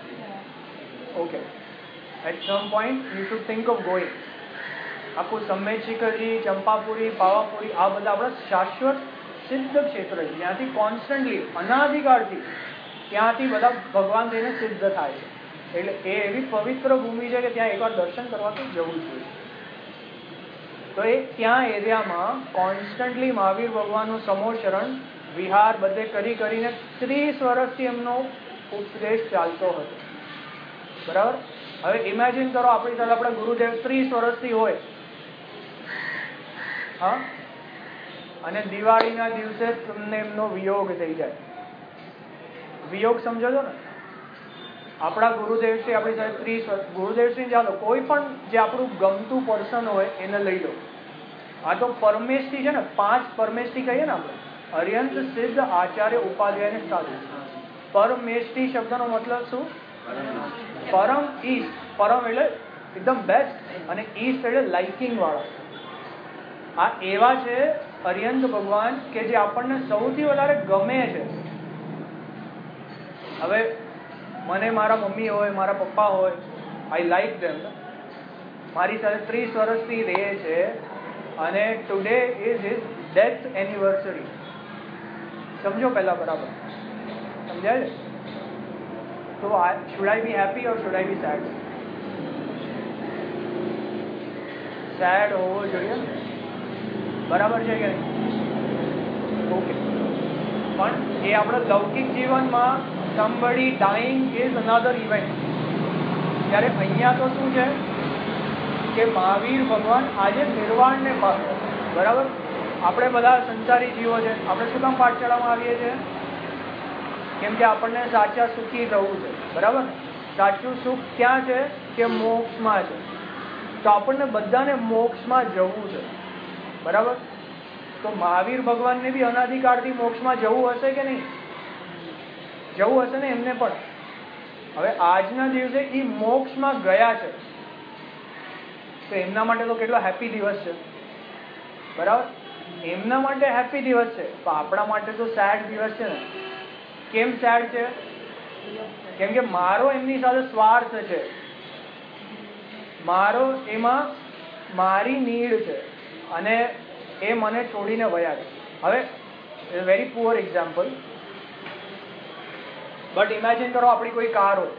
[SPEAKER 1] Okay, at some point you should think of going. આખું સમ્મેદ શિખરજી, ચંપાપુરી, પાવાપુરી, આ બધા આપણા શાશ્વત સિદ્ધ ક્ષેત્ર છે, જ્યાંથી કોન્સ્ટન્ટલી અનાદિકાળથી ત્યાંથી બધા ભગવાન થઈને સિદ્ધ થાય છે. એટલે એ એવી પવિત્ર ભૂમિ છે કે ત્યાં એકવાર દર્શન કરવા તો જવું જોઈએ. તો એ ત્યાં એરિયામાં કોન્સ્ટન્ટલી મહાવીર ભગવાનનું સમૂહ શરણ વિહાર બધે કરીને 30 વર્ષથી એમનો ઉપદેશ ચાલતો હતો. બરાબર? હવે ઇમેજિન કરો આપણી સાથે આપણા ગુરુદેવ 30 વર્ષથી હોય, હા, અને દિવાળીના દિવસે તમને એમનો વિયોગ થઈ જાય. વિયોગ સમજો છો ને? આપણા ગુરુદેવશ્રી આપણી સાથે 30 વર્ષ, ગુરુદેવશ્રી ચાલો કોઈ પણ જે આપણું ગમતું પર્સન હોય એને લઈ લો. આ તો પરમેષ્ઠી છે ને, 5 પરમેષ્ઠી કહીએ ને આપણે, અર્યંત સિદ્ધ આચાર્ય ઉપાધ્યાય સાધુ. પરમેષ્ઠી શબ્દનો મતલબ શું? પરમ ઈષ્ટ. પરમ એટલે એકદમ બેસ્ટ, અને ઈષ્ટ એટલે લાઇકિંગ વાળા. આ એવા છે અર્યંત ભગવાન કે જે આપણને સૌથી વધારે ગમે છે. હવે મને મારા મમ્મી હોય, મારા પપ્પા હોય, આઈ લાઈક ધેમ. મારી સાથે 30 વર્ષથી રહે છે અને today is his death anniversary. સમજો પહેલા બરાબર, સમજાય છે? તો should I be happy or should I be sad? Sad હોવો જોઈએ, બરાબર છે કે નહીં? ઓકે, પણ એ આપણા લૌકિક જીવનમાં somebody dying is another event. ત્યારે અહીંયા તો શું છે કે મહાવીર ભગવાન આજે નિર્વાણને પામે. બરાબર? આપણે બધા સંસારી જીવો છે. આપણે શું કામ પાઠશાળામાં આવીએ છીએ? કેમ કે આપણને સાચા સુખી થવું છે. બરાબર ને? સાચું સુખ ક્યાં છે? કે મોક્ષમાં છે. તો આપણને બધાને મોક્ષમાં જવું છે. બરાબર? તો મહાવીર ભગવાનને બી અનાદિકાળથી મોક્ષમાં જવું હશે કે નહીં? જવું હશે ને એમને પણ. હવે આજના દિવસે એ મોક્ષમાં ગયા છે, તો એમના માટે તો કેટલો હેપી દિવસ છે. બરાબર? એમના માટે હેપી દિવસ છે, તો આપણા માટે તો સેડ દિવસ છે ને. કેમ સેડ છે? કેમ કે મારો એમની સાથે સ્વાર્થ છે. મારો એમાં મારી નીડ છે અને એ મને છોડીને વયા છે. હવે very poor example, but imagine કરો આપણી કોઈ કાર હોય.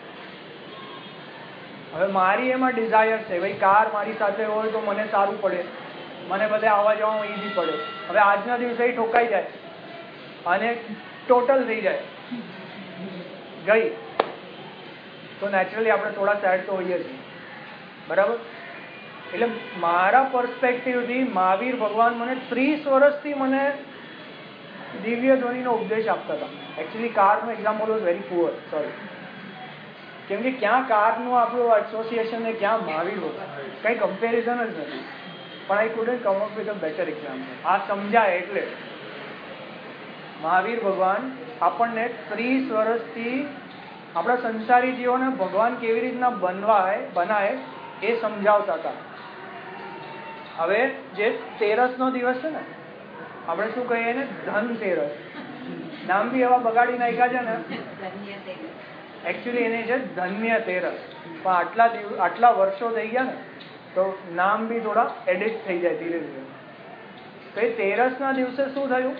[SPEAKER 1] હવે મારી એમાં ડિઝાયર છે, ભાઈ કાર મારી સાથે હોય તો મને સારું પડે, મને બધે આવવા જવામાં ઈઝી પડે. હવે આજના દિવસે એ ઠોકાઈ જાય અને ટોટલ થઈ જાય, ગઈ, તો નેચરલી આપણે થોડા સેડ તો હોઈએ છીએ. બરાબર? એટલે મારા પર્સપેક્ટિવથી મહાવીર ભગવાન મને 30 વર્ષથી મને દિવ્ય ધ્વનિનો ઉપદેશ આપતા હતા. એકચ્યુઅલી કારનું example was very poor, sorry. કેમ કે ક્યાં કારનું આપણું એસોસિએશન ને ક્યાં મહાવીર ભગવાન, કંઈ કમ્પેરિઝન જ નથી. પણ I couldn't come up with a better example. આ સમજાય એટલે મહાવીર ભગવાન આપણને 30 વર્ષથી આપણા સંસારી જીવોને ભગવાન કેવી રીતના બનાય એ સમજાવતા હતા. હવે જે તેરસનો દિવસ છે ને, આપણે શું કહીએ ને, ધનતેરસ. નામ બી એવા બગાડી નાખ્યા છે ને. એકચ્યુઅલી એને છે ધન્ય તેરસ. પણ આટલા વર્ષો થઈ ગયા ને, તો નામ બી થોડા એડિટ થઈ જાય ધીરે ધીરે. તો એ તેરસના દિવસે શું થયું?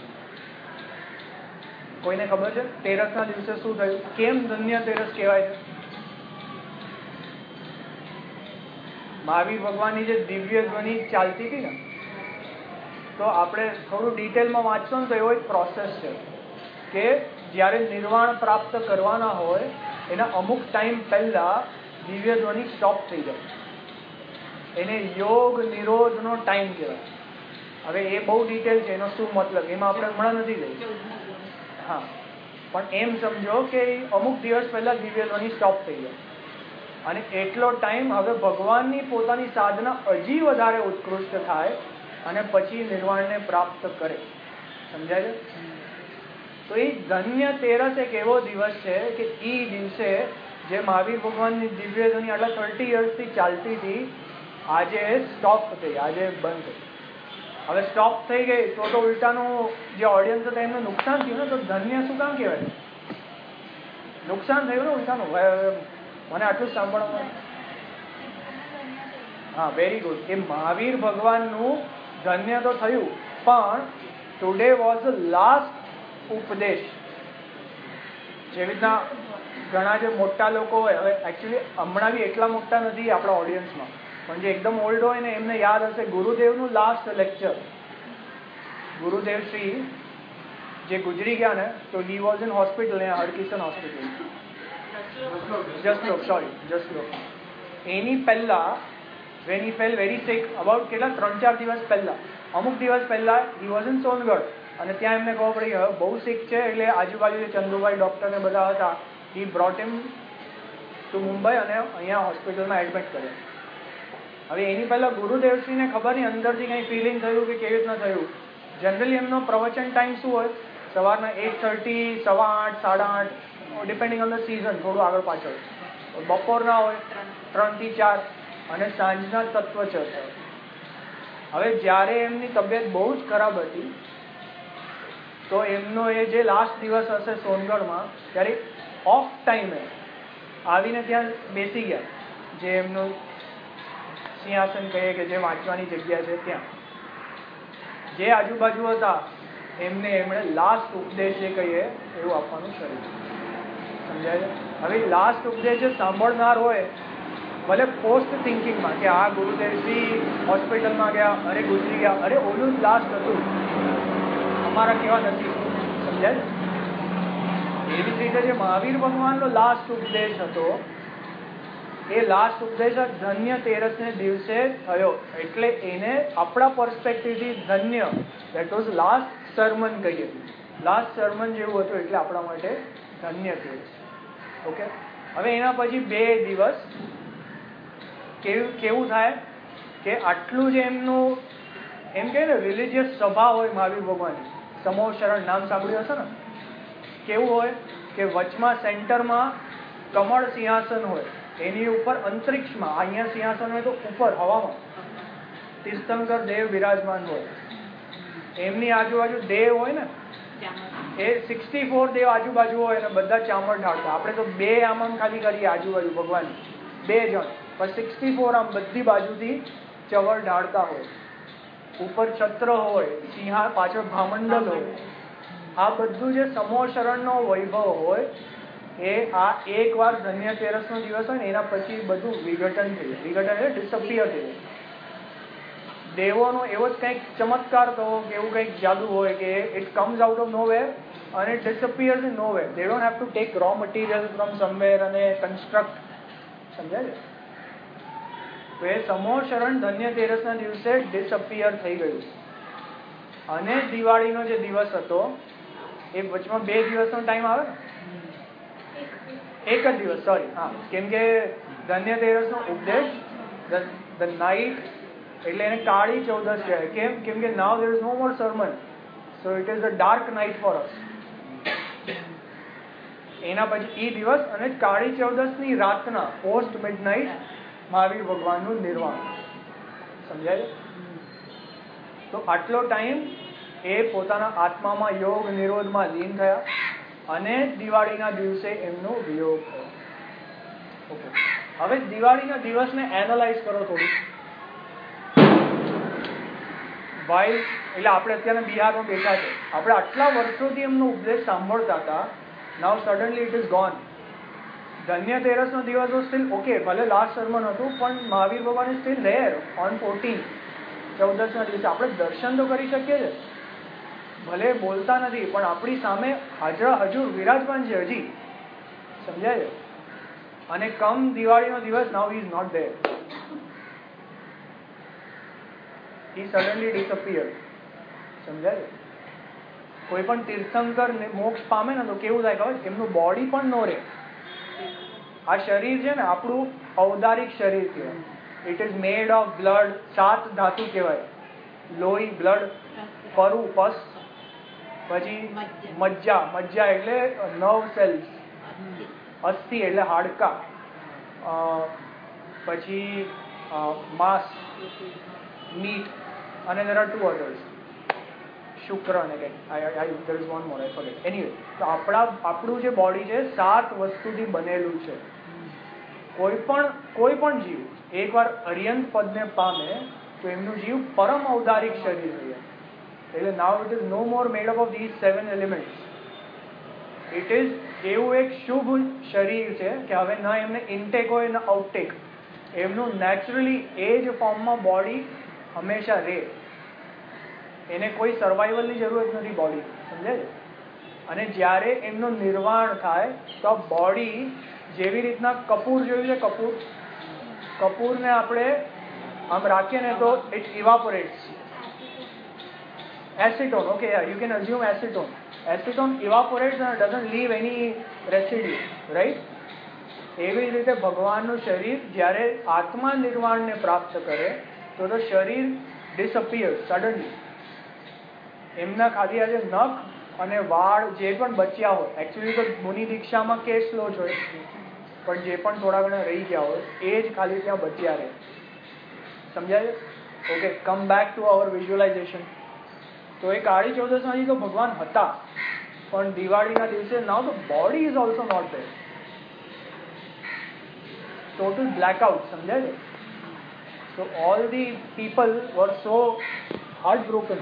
[SPEAKER 1] કોઈને ખબર છે? તેરસના દિવસે શું થયું? કેમ ધન્ય તેરસ કહેવાય છે? મહાવીર ભગવાનની જે દિવ્ય ધ્વનિ ચાલતી હતી ને, તો આપણે થોડું ડિટેલમાં વાંચશો ને તો એવો એક પ્રોસેસ છે કે જ્યારે નિર્વાણ પ્રાપ્ત કરવાના હોય એના અમુક ટાઈમ પહેલા દિવ્ય ધ્વનિ સ્ટોપ થઈ જાય. એને યોગ નિરોધનો ટાઈમ કહેવાય. હવે એ બહુ ડિટેલ છે, એનો શું મતલબ એમાં આપણે હમણાં નથી જઈએ. હા, પણ એમ સમજો કે અમુક દિવસ પહેલા દિવ્ય ધ્વનિ સ્ટોપ થઈ જાય અને એટલો ટાઈમ હવે ભગવાનની પોતાની સાધના હજી વધારે ઉત્કૃષ્ટ થાય અને પછી નિર્વાણને પ્રાપ્ત કરે. સમજાય છે? તો એ ધન્ય તેરસ એક એવો દિવસ છે કે એ દિવસે જે મહાવીર ભગવાનની દિવ્ય ધ્વનિ આટલા 30 યર્સથી ચાલતી હતી, આજે સ્ટોપ થઈ, આજે બંધ થઈ. હવે સ્ટોપ થઈ ગઈ તો ઉલટાનું જે ઓડિયન્સ હતા એમને નુકસાન થયું ને. તો ધન્ય શું કામ કહેવાય? નુકસાન થયું ને ઉલટાનું. મને આટલું સાંભળવાનું. હા, વેરી ગુડ. એ મહાવીર ભગવાનનું ધન્ય તો થયું, પણ ટુડે વોઝ ધ લાસ્ટ ઉપદેશ. જેવી રીતના ઘણા જે મોટા લોકો હોય, હવે એકચ્યુઅલી હમણાં બી એટલા મોટા નથી આપણા ઓડિયન્સમાં, પણ જે એકદમ ઓલ્ડ હોય ને એમને યાદ હશે ગુરુદેવનું લાસ્ટ લેક્ચર. ગુરુદેવ શ્રી જે ગુજરી ગયા ને, તો he was in hospital, Harkishan hospital, Jaslok. એની પહેલા when he fell very sick, about કેટલા 3-4 દિવસ પહેલા, અમુક દિવસ પહેલા he was in સોનગઢ, અને ત્યાં એમને ખબર પડી હવે બહુ સિક છે, એટલે આજુબાજુ જે ચંદુભાઈ ડોક્ટર ને બધા હતા, he brought him to Mumbai અને અહીંયા હોસ્પિટલમાં એડમિટ કર્યા. હવે એની પહેલા ગુરુદેવશ્રીને ખબર નહીં અંદરથી કંઈ ફિલિંગ થયું કે કેવી રીતના થયું. જનરલી એમનો પ્રવચન ટાઈમ શું હોય? સવારના 8:30, 8:15, 8:30, ડિપેન્ડિંગ ઓન ધ સિઝન, થોડું આગળ પાછળ. બપોરના હોય 3 થી 4 અને સાંજના તત્વ ચર્ચા. હવે જ્યારે એમની તબિયત બહુ જ ખરાબ હતી, તો એમનો એ જે લાસ્ટ દિવસ હશે સોનગઢમાં, ત્યારે ઓફ ટાઈમે આવીને ત્યાં બેસી ગયા, જે એમનું સિંહાસન કહીએ કે જે વાંચવાની જગ્યા છે ત્યાં. જે આજુબાજુ હતા એમણે લાસ્ટ ઉપદેશ જે કહીએ એવું આપવાનું શરૂ કર્યું. સમજાય છે? હવે લાસ્ટ ઉપદેશ જે સાંભળનાર હોય, ભલે પોસ્ટ થિંકિંગમાં કે આ ગુરુદેવજી હોસ્પિટલમાં ગયા, અરે ગુજરી ગયા, અરે ઓલું જ લાસ્ટ હતું, અમારા કેવા નથી. સમજાય? એવી જ રીતે જે મહાવીર ભગવાનનો લાસ્ટ ઉપદેશ હતો એ લાસ્ટ ઉપદેશ ધન્યતેરસને દિવસે થયો, એટલે એને આપણા પર્સપેક્ટિવથી ધન્ય, દેટ વોઝ લાસ્ટ સર્મન કહીએ, લાસ્ટ સર્મન જેવું હતું, એટલે આપણા માટે ધન્યતેરસ. ઓકે, હવે એના પછી 2 દિવસ કેવું થાય કે આટલું જ એમનું એમ કહે ને રિલિજિયસ સભા હોય મહાવીર ભગવાનની, સમૂહ શરણ નામ સાંભળ્યું હશે ને? કેવું હોય કે વચમાં સેન્ટરમાં કમળ સિંહાસન હોય, એની ઉપર અંતરિક્ષમાં, અહીંયા સિંહાસન હોય તો ઉપર હવામાં તીર્થંકર દેવ બિરાજમાન હોય, એમની આજુબાજુ દેવ હોય ને, એ 64 દેવ આજુબાજુ હોય અને બધા ચામર ઢાળતા. આપણે તો 2 આમ ખાલી કરીએ આજુબાજુ ભગવાન, 2 જણ, પણ 64 આમ બધી બાજુથી ચવર ઢાળતા હોય, ઉપર છત્ર હોય, સિંહા પાછળ ભામંડલ હોય. આ બધું જે સમૂહ શરણનો વૈભવ હોય એ આ એકવાર ધન્યતેરસનો દિવસ હોય ને એના પછી બધું વિઘટન થઈ જાય. વિઘટન એટલે ડિસઅપિયર થઈ જાય. દેવોનો એવો જ કંઈક ચમત્કાર કહો કે એવું કંઈક જાદુ હોય કે it comes out of nowhere અને it disappears in nowhere. They don't have to take raw material from somewhere અને કન્સ્ટ્રક્ટ. સમજાય છે? તો એ સમૂહ શરણ ધન્યતેરસના દિવસે ડિસઅપિયર થઈ ગયું. અને દિવાળીનો જે દિવસ હતો એ વચમાં 2 દિવસનો ટાઈમ આવે ને, એક જ દિવસ, સોરી, હા, કેમ કે ધન્યતેરસનો ઉપદેશ ધ નાઇટ, એટલે એને કાળી ચૌદશ કહેવાય. કેમ કે now there is no more sermon, so it is a dark night for us. એના પછી એ દિવસ અને કાળી ચૌદશની રાતના પોસ્ટ મિડનાઇટ મહાવીર ભગવાનનું નિર્વાણ. સમજાય? તો આટલો ટાઈમ એ પોતાના આત્મામાં યોગ નિરોધમાં લીન થયા અને દિવાળીના દિવસે એમનો વિયોગ થયો. ઓકે, હવે દિવાળીના દિવસને એનાલાઇઝ કરો થોડું. વાઇલ એટલે આપણે અત્યારે બિહારમાં બેઠા છે, આપણે આટલા વર્ષોથી એમનો ઉપદેશ સાંભળતા હતા, now suddenly it is gone. ધન્યતેરસનો દિવસ તો સ્ટીલ ઓકે, ભલે લાસ્ટ સર્મન હતું, પણ મહાવીર ભગવાન ઇઝ સ્ટીલ ધેર ઓન 14 ચૌદશના દિવસે. આપણે દર્શન તો કરી શકીએ છીએ, ભલે બોલતા નથી, પણ આપણી સામે હજુર વિરાજમાન છે હજી. સમજાય છે? અને કમ દિવાળીનો દિવસ, now he is not there. He suddenly disappear. સમજાય? કોઈ પણ તીર્થંકર મોક્ષ પામે ને તો કેવું થાય ખબર? એમનું બોડી પણ નો રહે. આ શરીર છે ને આપણું ઔદારિક શરીર કહેવાય. It is made of blood. 7 ધાતુ કહેવાય. લોહી, બ્લડ, પરુ, પસ, પછી મજ્જા. મજ્જા એટલે નર્વ સેલ્સ, અસ્થિ એટલે હાડકા, પછી માંસ, મીટ, અને there are 2 others, શુક્ર અને કંઈક, there is one more, I forget. Anyway, તો આપણું જે બોડી છે 7 વસ્તુથી બનેલું છે. કોઈ પણ જીવ એકવાર અર્યંત પદને પામે તો એમનું જીવ પરમ ઔદારિક શરીર થઈ જાય. એટલે now it is no more made up of these 7 elements. It is એવું એક શુભ શરીર છે કે હવે ન એમને ઇનટેક હોય ને આઉટટેક, એમનું નેચરલી એ જ ફોર્મમાં બોડી હંમેશા રહે. એને કોઈ સર્વાઈવલની જરૂરત નથી બોડી. સમજાય? અને જ્યારે એમનું નિર્વાણ થાય તો બોડી જેવી રીતના કપૂર જોયું છે, કપૂરને આપણે આમ રાખીએ ને તો it evaporates. Acetone, okay, you can assume acetone. Acetone evaporates and doesn't leave any residue, right? એવી જ રીતે ભગવાનનું શરીર જ્યારે આત્મા નિર્વાણને પ્રાપ્ત કરે તો શરીર ડિસઅપિયર્સ સડનલી. એમના ખાલી આજે નખ અને વાળ જે પણ બચ્યા હોય, એકચ્યુઅલી તો મુનિ દીક્ષામાં કેસ લો જ હોય, પણ જે પણ થોડા ઘણા રહી ગયા હોય એ જ ખાલી ત્યાં બચ્યા રહે. સમજાય? Okay, come back to our visualisation. તો એ કાળી ચૌદશમાંથી તો ભગવાન હતા, પણ દિવાળીના દિવસે now the body is also not there. Total blackout. સમજાય છે? So all the people were so heartbroken,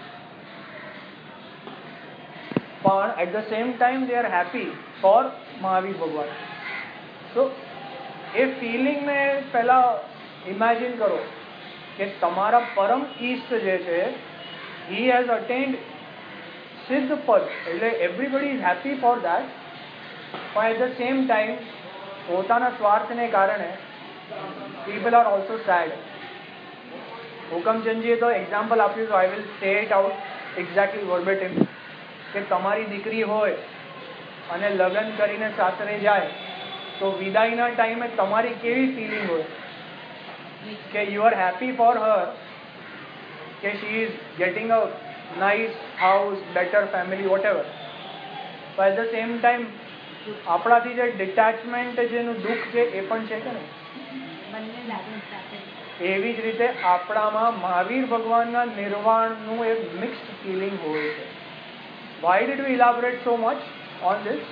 [SPEAKER 1] but at the same time they are happy for Mahavir Bhagwan. So એ ફિલિંગ ને પહેલા ઇમેજિન કરો કે તમારા પરમ ઈષ્ટ જે છે he has attained સિદ્ધ પદ, એટલે everybody is happy for that, but at the same time પોતાના સ્વાર્થને કારણે people are also sad. હુકમચંદજીએ તો એક્ઝામ્પલ આપ્યું, તો I will say it out exactly verbatim, કે તમારી દીકરી હોય અને લગ્ન કરીને સાસરે જાય તો વિદાયના ટાઈમે તમારી કેવી ફિલિંગ હોય, કે you are happy for her કે she is getting a nice house, better family, whatever. તો એટ ધ સેમ ટાઈમ આપણાથી જે ડિટેચમેન્ટ, જેનું દુઃખ છે એ પણ છે કે નહીં. એવી જ રીતે આપણામાં મહાવીર ભગવાનના નિર્વાણનું એક મિક્સ્ડ ફિલિંગ હોય છે. Why did we elaborate so much on this?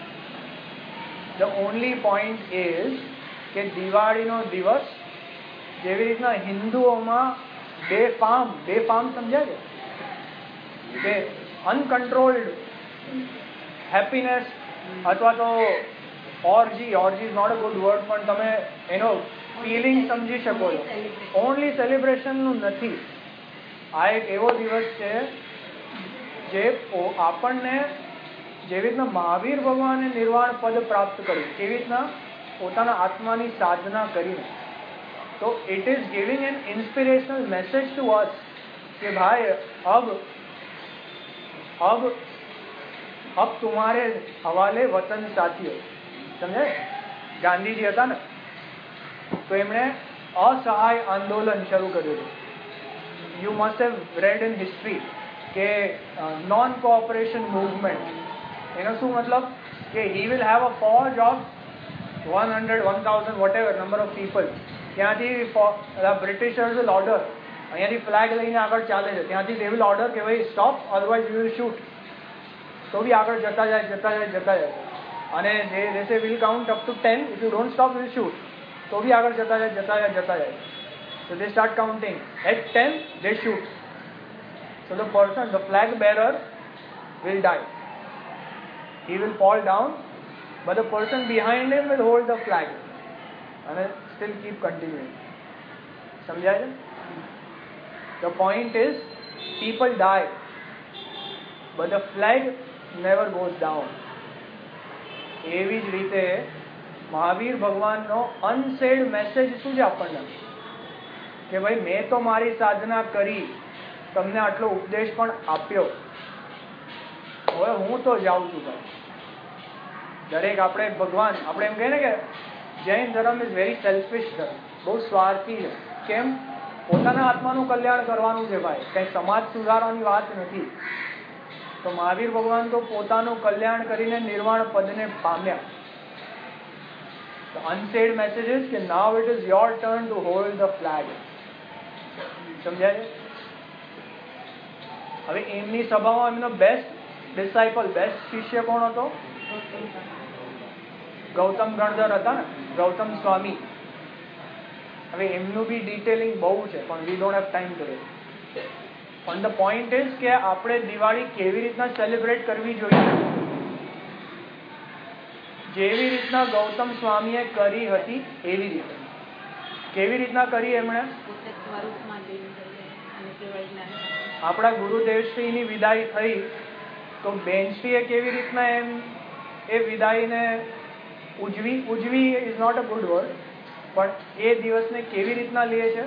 [SPEAKER 1] The only point is કે દિવાળીનો દિવસ જેવી રીતના હિન્દુઓમાં બેફામ સમજાય છે કે અનકન્ટ્રોલ્ડ હેપીનેસ, અથવા તો orgy is not a good word, પણ તમે એનો ફિલિંગ સમજી શકો છો. ઓનલી સેલિબ્રેશનનું નથી. આ એક એવો દિવસ છે જે આપણને જેવી રીતના મહાવીર ભગવાને નિર્વાણ પદ પ્રાપ્ત કર્યું, કેવી રીતના પોતાના આત્માની સાધના કરીને, તો it is giving an inspirational message to us કે ભાઈ અબ तुम्हारे हवाले वतन साथियों. समझे? ગાંધીજી હતા ને, તો એમણે અસહાય આંદોલન શરૂ કર્યું હતું. You must have read in history કે નોન કોઓપરેશન મુવમેન્ટ. એનો શું મતલબ? કે he will have a forge of 100, 1000, whatever number of people. ત્યાંથી બ્રિટિશર્સ વિલ ઓર્ડર, અહીંયાથી ફ્લેગ લઈને આગળ ચાલે છે, ત્યાંથી દે વિલ ઓર્ડર કે ભાઈ stop, otherwise you will shoot. તો બી આગળ જતા જાય. અને they say we'll count up to 10, if you don't stop we'll shoot. તો બી આગળ જતા જાય. So they start counting. At 10 they shoot. So the person, the flag bearer will die. He will fall down, but the person behind him will hold the flag and still keep continuing. સમજાય છે? The point is people die, but the flag never goes down. એવી જ રીતે મહાવીર ભગવાનનો અનસેડ message શું છે આપણને, કે ભાઈ મેં તો મારી સાધના કરી, તમને આટલો ઉપદેશ પણ આપ્યો, હવે હું તો જાઉં છું ભાઈ. દરેક આપણે ભગવાન, આપણે એમ કહીએ ને કે જૈન ધર્મ ઇઝ વેરી સેલ્ફિશ ધર્મ, બહુ સ્વાર્થી છે. કેમ? પોતાના આત્માનું કલ્યાણ કરવાનું છે ભાઈ, કંઈ સમાજ સુધારવાની વાત નથી. તો મહાવીર ભગવાન તો પોતાનું કલ્યાણ કરીને નિર્વાણ પદને પામ્યા. The unsaid message is કે now it is your turn to hold the flag. સમજાય? હવે એમની સભામાં એમનો બેસ્ટ ડિસાઇપલ, બેસ્ટ શિષ્ય કોણ હતો? ગૌતમ ગણધર હતા ને, ગૌતમ સ્વામી. હવે એમનું બી ડિટેલિંગ બહુ છે, પણ we don't have time today. પણ ધ પોઈન્ટ ઇઝ કે આપણે દિવાળી કેવી રીતના સેલિબ્રેટ કરવી જોઈએ, જેવી રીતના ગૌતમ સ્વામીએ કરી હતી એવી રીતે. કેવી રીતના કરી એમણે? આપણા ગુરુદેવશ્રીની વિદાય થઈ તો બેનશ્રીએ કેવી રીતના એ વિદાયને ઉજવી is not a good word, પણ એ દિવસને કેવી રીતના લે છે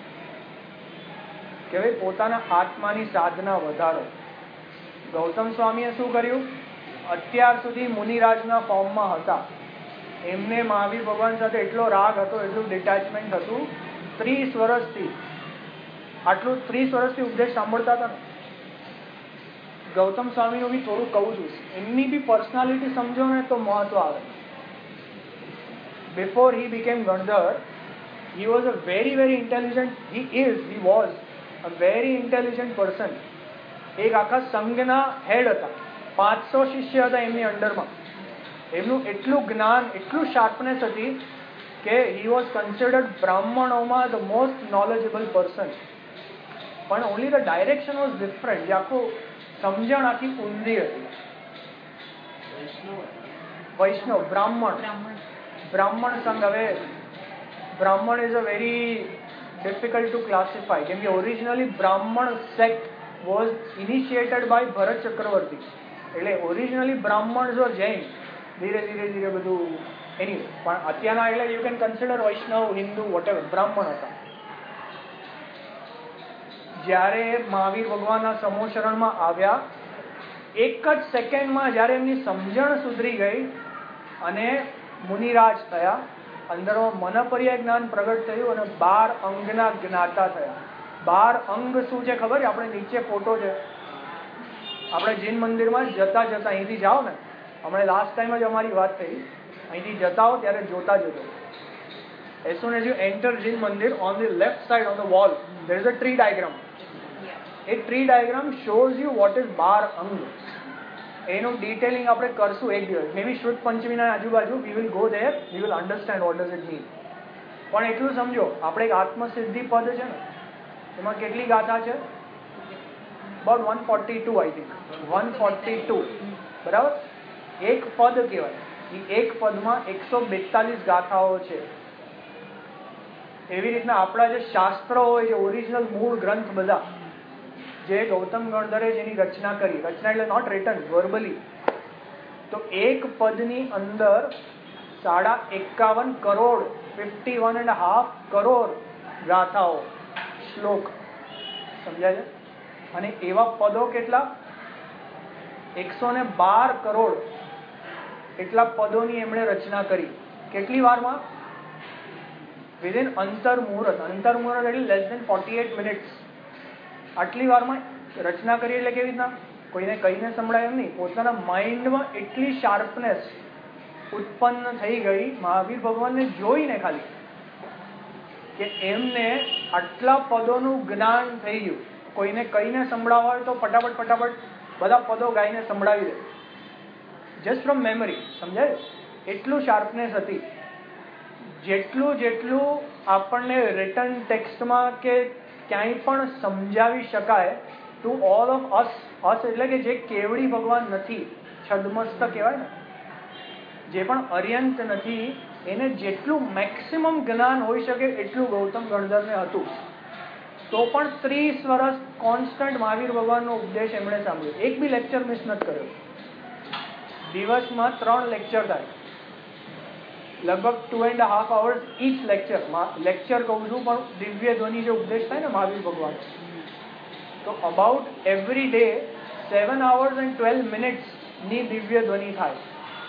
[SPEAKER 1] કે ભાઈ પોતાના આત્માની સાધના વધારો. ગૌતમ સ્વામીએ શું કર્યું? અત્યાર સુધી મુનિરાજના ફોર્મમાં હતા, એમને મહાવીર ભગવાન સાથે એટલો રાગ હતો, એટલું ડિટેચમેન્ટ હતું, 30 વર્ષથી ઉપદેશ સાંભળતા હતા ને. ગૌતમ સ્વામીનું બી થોડું કહું છું, એમની બી પર્સનાલિટી સમજો ને તો મહત્વ આવે. બિફોર હી બીકેમ ગણધર, he was a very intelligent, he was a very intelligent person. એક આખા સંઘના હેડ હતા, 500 શિષ્ય હતા એમની અંડરમાં. એમનું એટલું જ્ઞાન, એટલું શાર્પનેસ હતી કે he was considered બ્રાહ્મણોમાં the most knowledgeable person. પણ only the direction was different. જે આખું સમજણ આખી ઊંધી હતી. વૈષ્ણવ, બ્રાહ્મણ સંઘ. હવે બ્રાહ્મણ is a very difficult to classify, કેમ કે ઓરિજિનલી બ્રાહ્મણ sect was initiated by Bharat Chakravarti. એટલે ઓરિજિનલી બ્રાહ્મણ જો જૈન, ધીરે ધીરે બધું એની પણ અત્યારના એટલે you can consider Vaishnav, Hindu, whatever, બ્રાહ્મણ હતા. જ્યારે મહાવીર ભગવાનના સમોશરણમાં આવ્યા, એક જ સેકન્ડમાં જ્યારે એમની સમજણ સુધરી ગઈ અને મુનિરાજ થયા, અંદરમાં મનપર્યાય જ્ઞાન પ્રગટ થયું અને 12 અંગના જ્ઞાતા થયા. 12 અંગ શું છે ખબર છે? આપણે નીચે ફોટો છે, આપણે જૈન મંદિરમાં જતા અહીંથી જાઓ ને, હમણાં લાસ્ટ ટાઈમ જ અમારી વાત થઈ, અહીંથી જતા હો ત્યારે જોતા જજો. As soon as you enter Jain Mandir, on the left side on the wall, there is a tree diagram. A tree diagram shows you what is 12 અંગ. એનું ડિટેલિંગ આપણે કરશું એક દિવસ, મે બી શ્રુત પંચમીના આજુબાજુ. We will go there, we will understand what does it mean. પણ એટલું સમજો, આપણે એક આત્મસિદ્ધિ પદ છે ને, એમાં કેટલી ગાથા છે? અબાઉટ 142 આઈ થિંક, 142, બરાબર? એક પદ કહેવાય. એક પદમાં 142 ગાથાઓ છે. એવી રીતના આપણા જે શાસ્ત્રો હોય છે, ઓરિજિનલ મૂળ ગ્રંથ બધા, જે ગૌતમ ગણધરે જેની રચના કરી, રચના એટલે નોટ રિટન, વર્બલી, તો એક પદની અંદર 51 કરોડ, 51.5 કરોડ ગાથાઓ, શ્લોક, સમજાય છે? અને એવા પદો કેટલા? 112 કરોડ એટલા પદોની એમણે રચના કરી. કેટલી વારમાં? વિધિન અંતરમુહૂર્ત. અંતરમુહૂર્ત એટલે લેસ દેન 48 મિનિટ્સ. આટલી વારમાં રચના કરી. એટલે કેવી રીતના? કોઈને કહીને સંભળાય એમ નહીં, પોતાના માઇન્ડમાં એટલી શાર્પનેસ ઉત્પન્ન થઈ ગઈ મહાવીર ભગવાનને જોઈને ખાલી, કે એમને આટલા પદોનું જ્ઞાન થઈ ગયું. કોઈને કહીને સંભળાવવા હોય તો ફટાફટ બધા પદો ગાઈને સંભળાવી દે, જસ્ટ ફ્રોમ મેમરી. સમજાય? એટલું શાર્પનેસ હતી. જેટલું આપણને રિટન ટેક્સ્ટમાં કે ક્યાંય પણ સમજાવી શકાય, ટુ ઓલ ઓફ અસ, એટલે કે જે કેવડી ભગવાન નથી, છદ્મસ્ત કહેવાય ને, જે પણ અર્યંત નથી, એને જેટલું મેક્સિમમ જ્ઞાન હોઈ શકે એટલું ગૌતમ ગણધરને હતું. તો પણ 30 વર્ષ કોન્સ્ટન્ટ મહાવીર ભગવાનનો ઉપદેશ એમણે સાંભળ્યો. એક બી લેક્ચર મિસ નથી કર્યો. દિવસમાં 3 લેક્ચર થાય, લગભગ 2.5 hours each લેક્ચર. લેક્ચર કહું છું, પણ દિવ્ય ધ્વનિ જે ઉપદેશ થાય ને મહાવીર ભગવાન, તો about every day 7 hours and 12 minutes ની દિવ્ય ધ્વનિ થાય.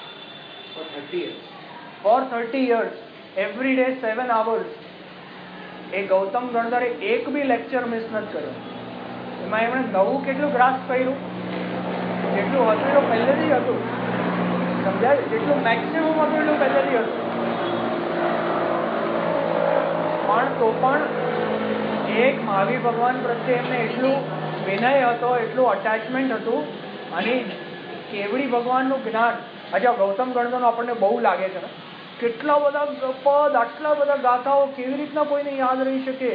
[SPEAKER 1] For 30 years, every day 7 hours. એ ગૌતમ ગણધરે એક બી લેક્ચર મિસ નથી કર્યો. એમાં એમણે નવું કેટલું ગ્રાસ્પ કર્યું? જેટલું હતું એટલું પહેલેથી હતું. સમજાય? જેટલું મેક્સિમમ હતું એટલું પહેલેથી હતું. પણ તો પણ એક મહાવીર ભગવાન પ્રત્યે એમને એટલું વિનય હતો, એટલું અટેચમેન્ટ હતું. અને કેવડી ભગવાનનું જ્ઞાન, અચ્છા ગૌતમ ગણધરનો આપણને બહુ લાગે છે ને, કેટલા બધા પદ, આટલા બધા ગાથાઓ કેવી રીતના કોઈને યાદ રહી શકે?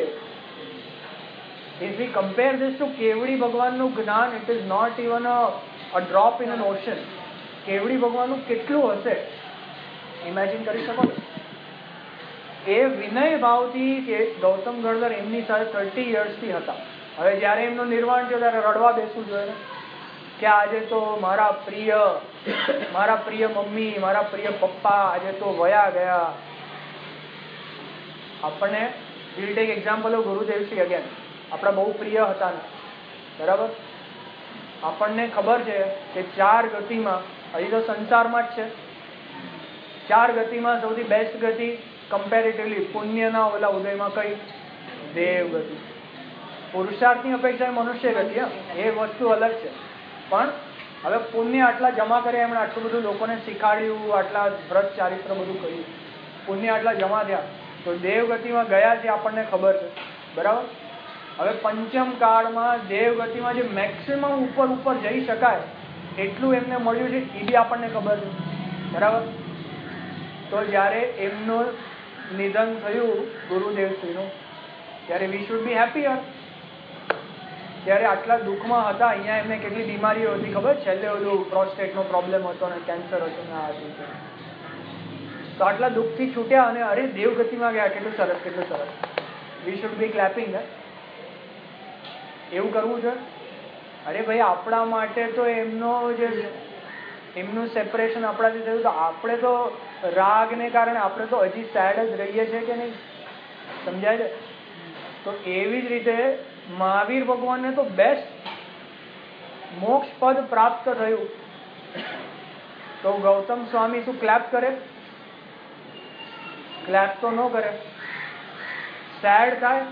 [SPEAKER 1] If we compare this to કેવડી ભગવાનનું જ્ઞાન, it is not even a drop in an ocean. કેવડી ભગવાનનું કેટલું હશે, ઇમેજિન કરી શકો છો? એ વિનય ભાવથી કે ગૌતમ ગણધર એમની સાથે 30 yearsથી હતા. હવે જ્યારે એમનું નિર્વાણ થયું ત્યારે રડવા બેસવું જોઈએ કે આજે તો મારા પ્રિય મમ્મી, મારા પ્રિય પપ્પા આજે તો વયા ગયા. આપણને will take example of Gurudevshri again. આપણા બહુ પ્રિય હતા ને, બરાબર? આપણને ખબર છે કે 4 ગતિમાં, હજી તો સંસારમાં જ છે, 4 ગતિમાં સૌથી બેસ્ટ ગતિ કમ્પેરેટિવલી પુણ્યના ઓલા ઉદયમાં કઈ? દેવ ગતિ. પુરુષાર્થની અપેક્ષા મનુષ્ય ગતિ. એ વસ્તુ અલગ છે. પણ હવે પુણ્ય આટલા જમા કર્યા, એમણે આટલું બધું લોકોને શીખાડ્યું, આટલા વ્રત ચારિત્ર બધું કર્યું, પુણ્ય આટલા જમા થયા, તો દેવગતિમાં ગયા છે આપણને ખબર છે, બરાબર? હવે પંચમ કાળમાં દેવગતિમાં જે મેક્સિમમ ઉપર જઈ શકાય એટલું એમને મળ્યું છે, એ બી આપણને ખબર છે, બરાબર? તો જ્યારે એમનું નિધન થયું ગુરુદેવશ્રીનું, ત્યારે વી શુડ બી હેપીયર. ત્યારે આટલા દુઃખમાં હતા, અહીંયા એમને કેટલી બીમારીઓ હતી ખબર? છેલ્લે ઓલું પ્રોસ્ટેટનો પ્રોબ્લેમ હતો ને કેન્સર હતું ને આ હતું. તો આટલા દુઃખથી છૂટ્યા અને અરે દેવગતિમાં ગયા. કેટલું સરસ, કેટલું સરસ. We should be clapping. એવું કરવું છે. અરે ભાઈ, આપણા માટે તો એમનો જે એમનું સેપરેશન આપણાથી થયું, તો આપણે તો રાગને કારણે આપણે તો હજી સેડ જ રહીએ છીએ કે નહીં? સમજાય છે? તો એવી જ રીતે મહાવીર ભગવાનને તો બેસ્ટ મોક્ષ પદ પ્રાપ્ત થયું, તો ગૌતમ સ્વામી શું ક્લેપ કરે? ક્લેપ તો ન કરે, સેડ થાય.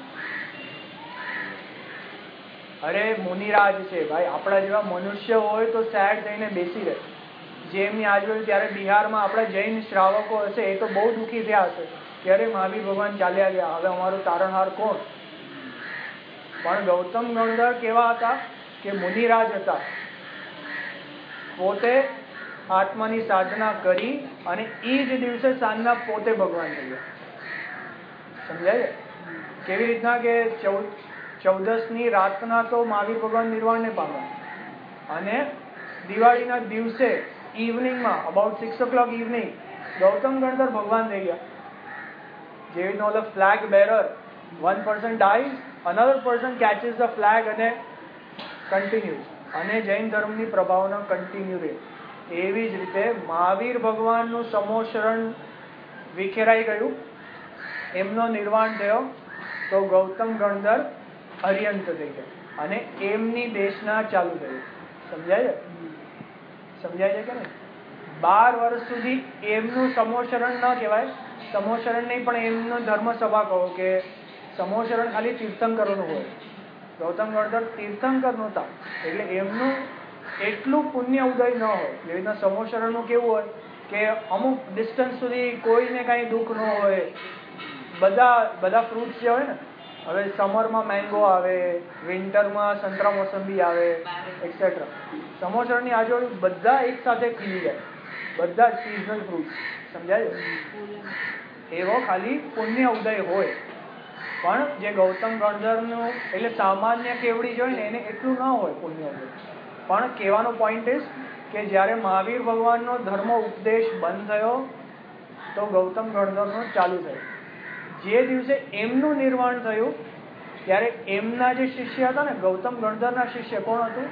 [SPEAKER 1] અરે મુનિરાજ છે ભાઈ, આપણા જેવા મનુષ્ય હોય તો સેડ થઈને બેસી રહે. જે એમની આજુબાજુ ત્યારે બિહારમાં આપણા જૈન શ્રાવકો હશે એ તો બહુ દુઃખી થયા હશે, ત્યારે મહાવીર ભગવાન ચાલ્યા ગયા, હવે અમારું તારણહાર કોણ? પણ ગૌતમ ગણધર કેવા હતા કે મુનિરાજ હતા, પોતે આત્માની સાધના કરી અને એ જ દિવસે સાંજના પોતે ભગવાન થઈ ગયા. સમજાય? કેવી રીતના કે 14ની રાતના તો મહાવીર ભગવાન નિર્વાણને પામ્યા, અને દિવાળીના દિવસે ઇવનિંગમાં about 6 o'clock evening Gautam Ganadhar ભગવાન થઈ ગયા. જેવી રીતના ઓલો flag bearer, one person dies, another person catches the flag અને કન્ટિન્યુઝ, અને જૈન ધર્મની પ્રભાવના કન્ટિન્યુ રહે. એવી જ રીતે મહાવીર ભગવાનનું સમોશરણ વિખેરાઈ ગયું, એમનો નિર્વાણ થયો, તો ગૌતમ ગણધર અર્યંત થઈ ગયા અને એમની દેશના ચાલુ થયું. સમજાય છે? સમજાય છે કે નહીં? 12 વર્ષ સુધી એમનું સમોશરણ ન કહેવાય, સમોશરણ નહીં પણ એમનો ધર્મસભા કહો કે સમોશરણ ખાલી તીર્થંકરોનું હોય. ગૌતમ ગણધર તીર્થંકર નહોતા, એટલે એમનું એટલું પુણ્ય ઉદય ન હોય. જેવી રીતના સમોશરણનું કેવું હોય કે અમુક ડિસ્ટન્સ સુધી કોઈને કાંઈ દુઃખ ન હોય, બધા ફ્રૂટ્સ જે હોય ને, હવે સમરમાં મેંગો આવે, વિન્ટરમાં સંતરા મોસંબી આવે, એક્સેટ્રા. સમોસરની આજુબાજુ બધા એક સાથે ખીલી જાય, બધા જ સિઝનલ ફ્રૂટ્સ. સમજાય? એવો ખાલી પુણ્ય ઉદય હોય. પણ જે ગૌતમ ગણધરનું એટલે સામાન્ય કેવડી જ હોય ને એને એટલું ન હોય પુણ્ય ઉદય. પણ કહેવાનો પોઈન્ટ ઇઝ કે જ્યારે મહાવીર ભગવાનનો ધર્મ ઉપદેશ બંધ થયો તો ગૌતમ ગણધરનો ચાલુ થયો. જે દિવસે એમનું નિર્વાણ થયું ત્યારે એમના જે શિષ્ય હતા ને, ગૌતમ ગણધરના શિષ્ય કોણ હતું?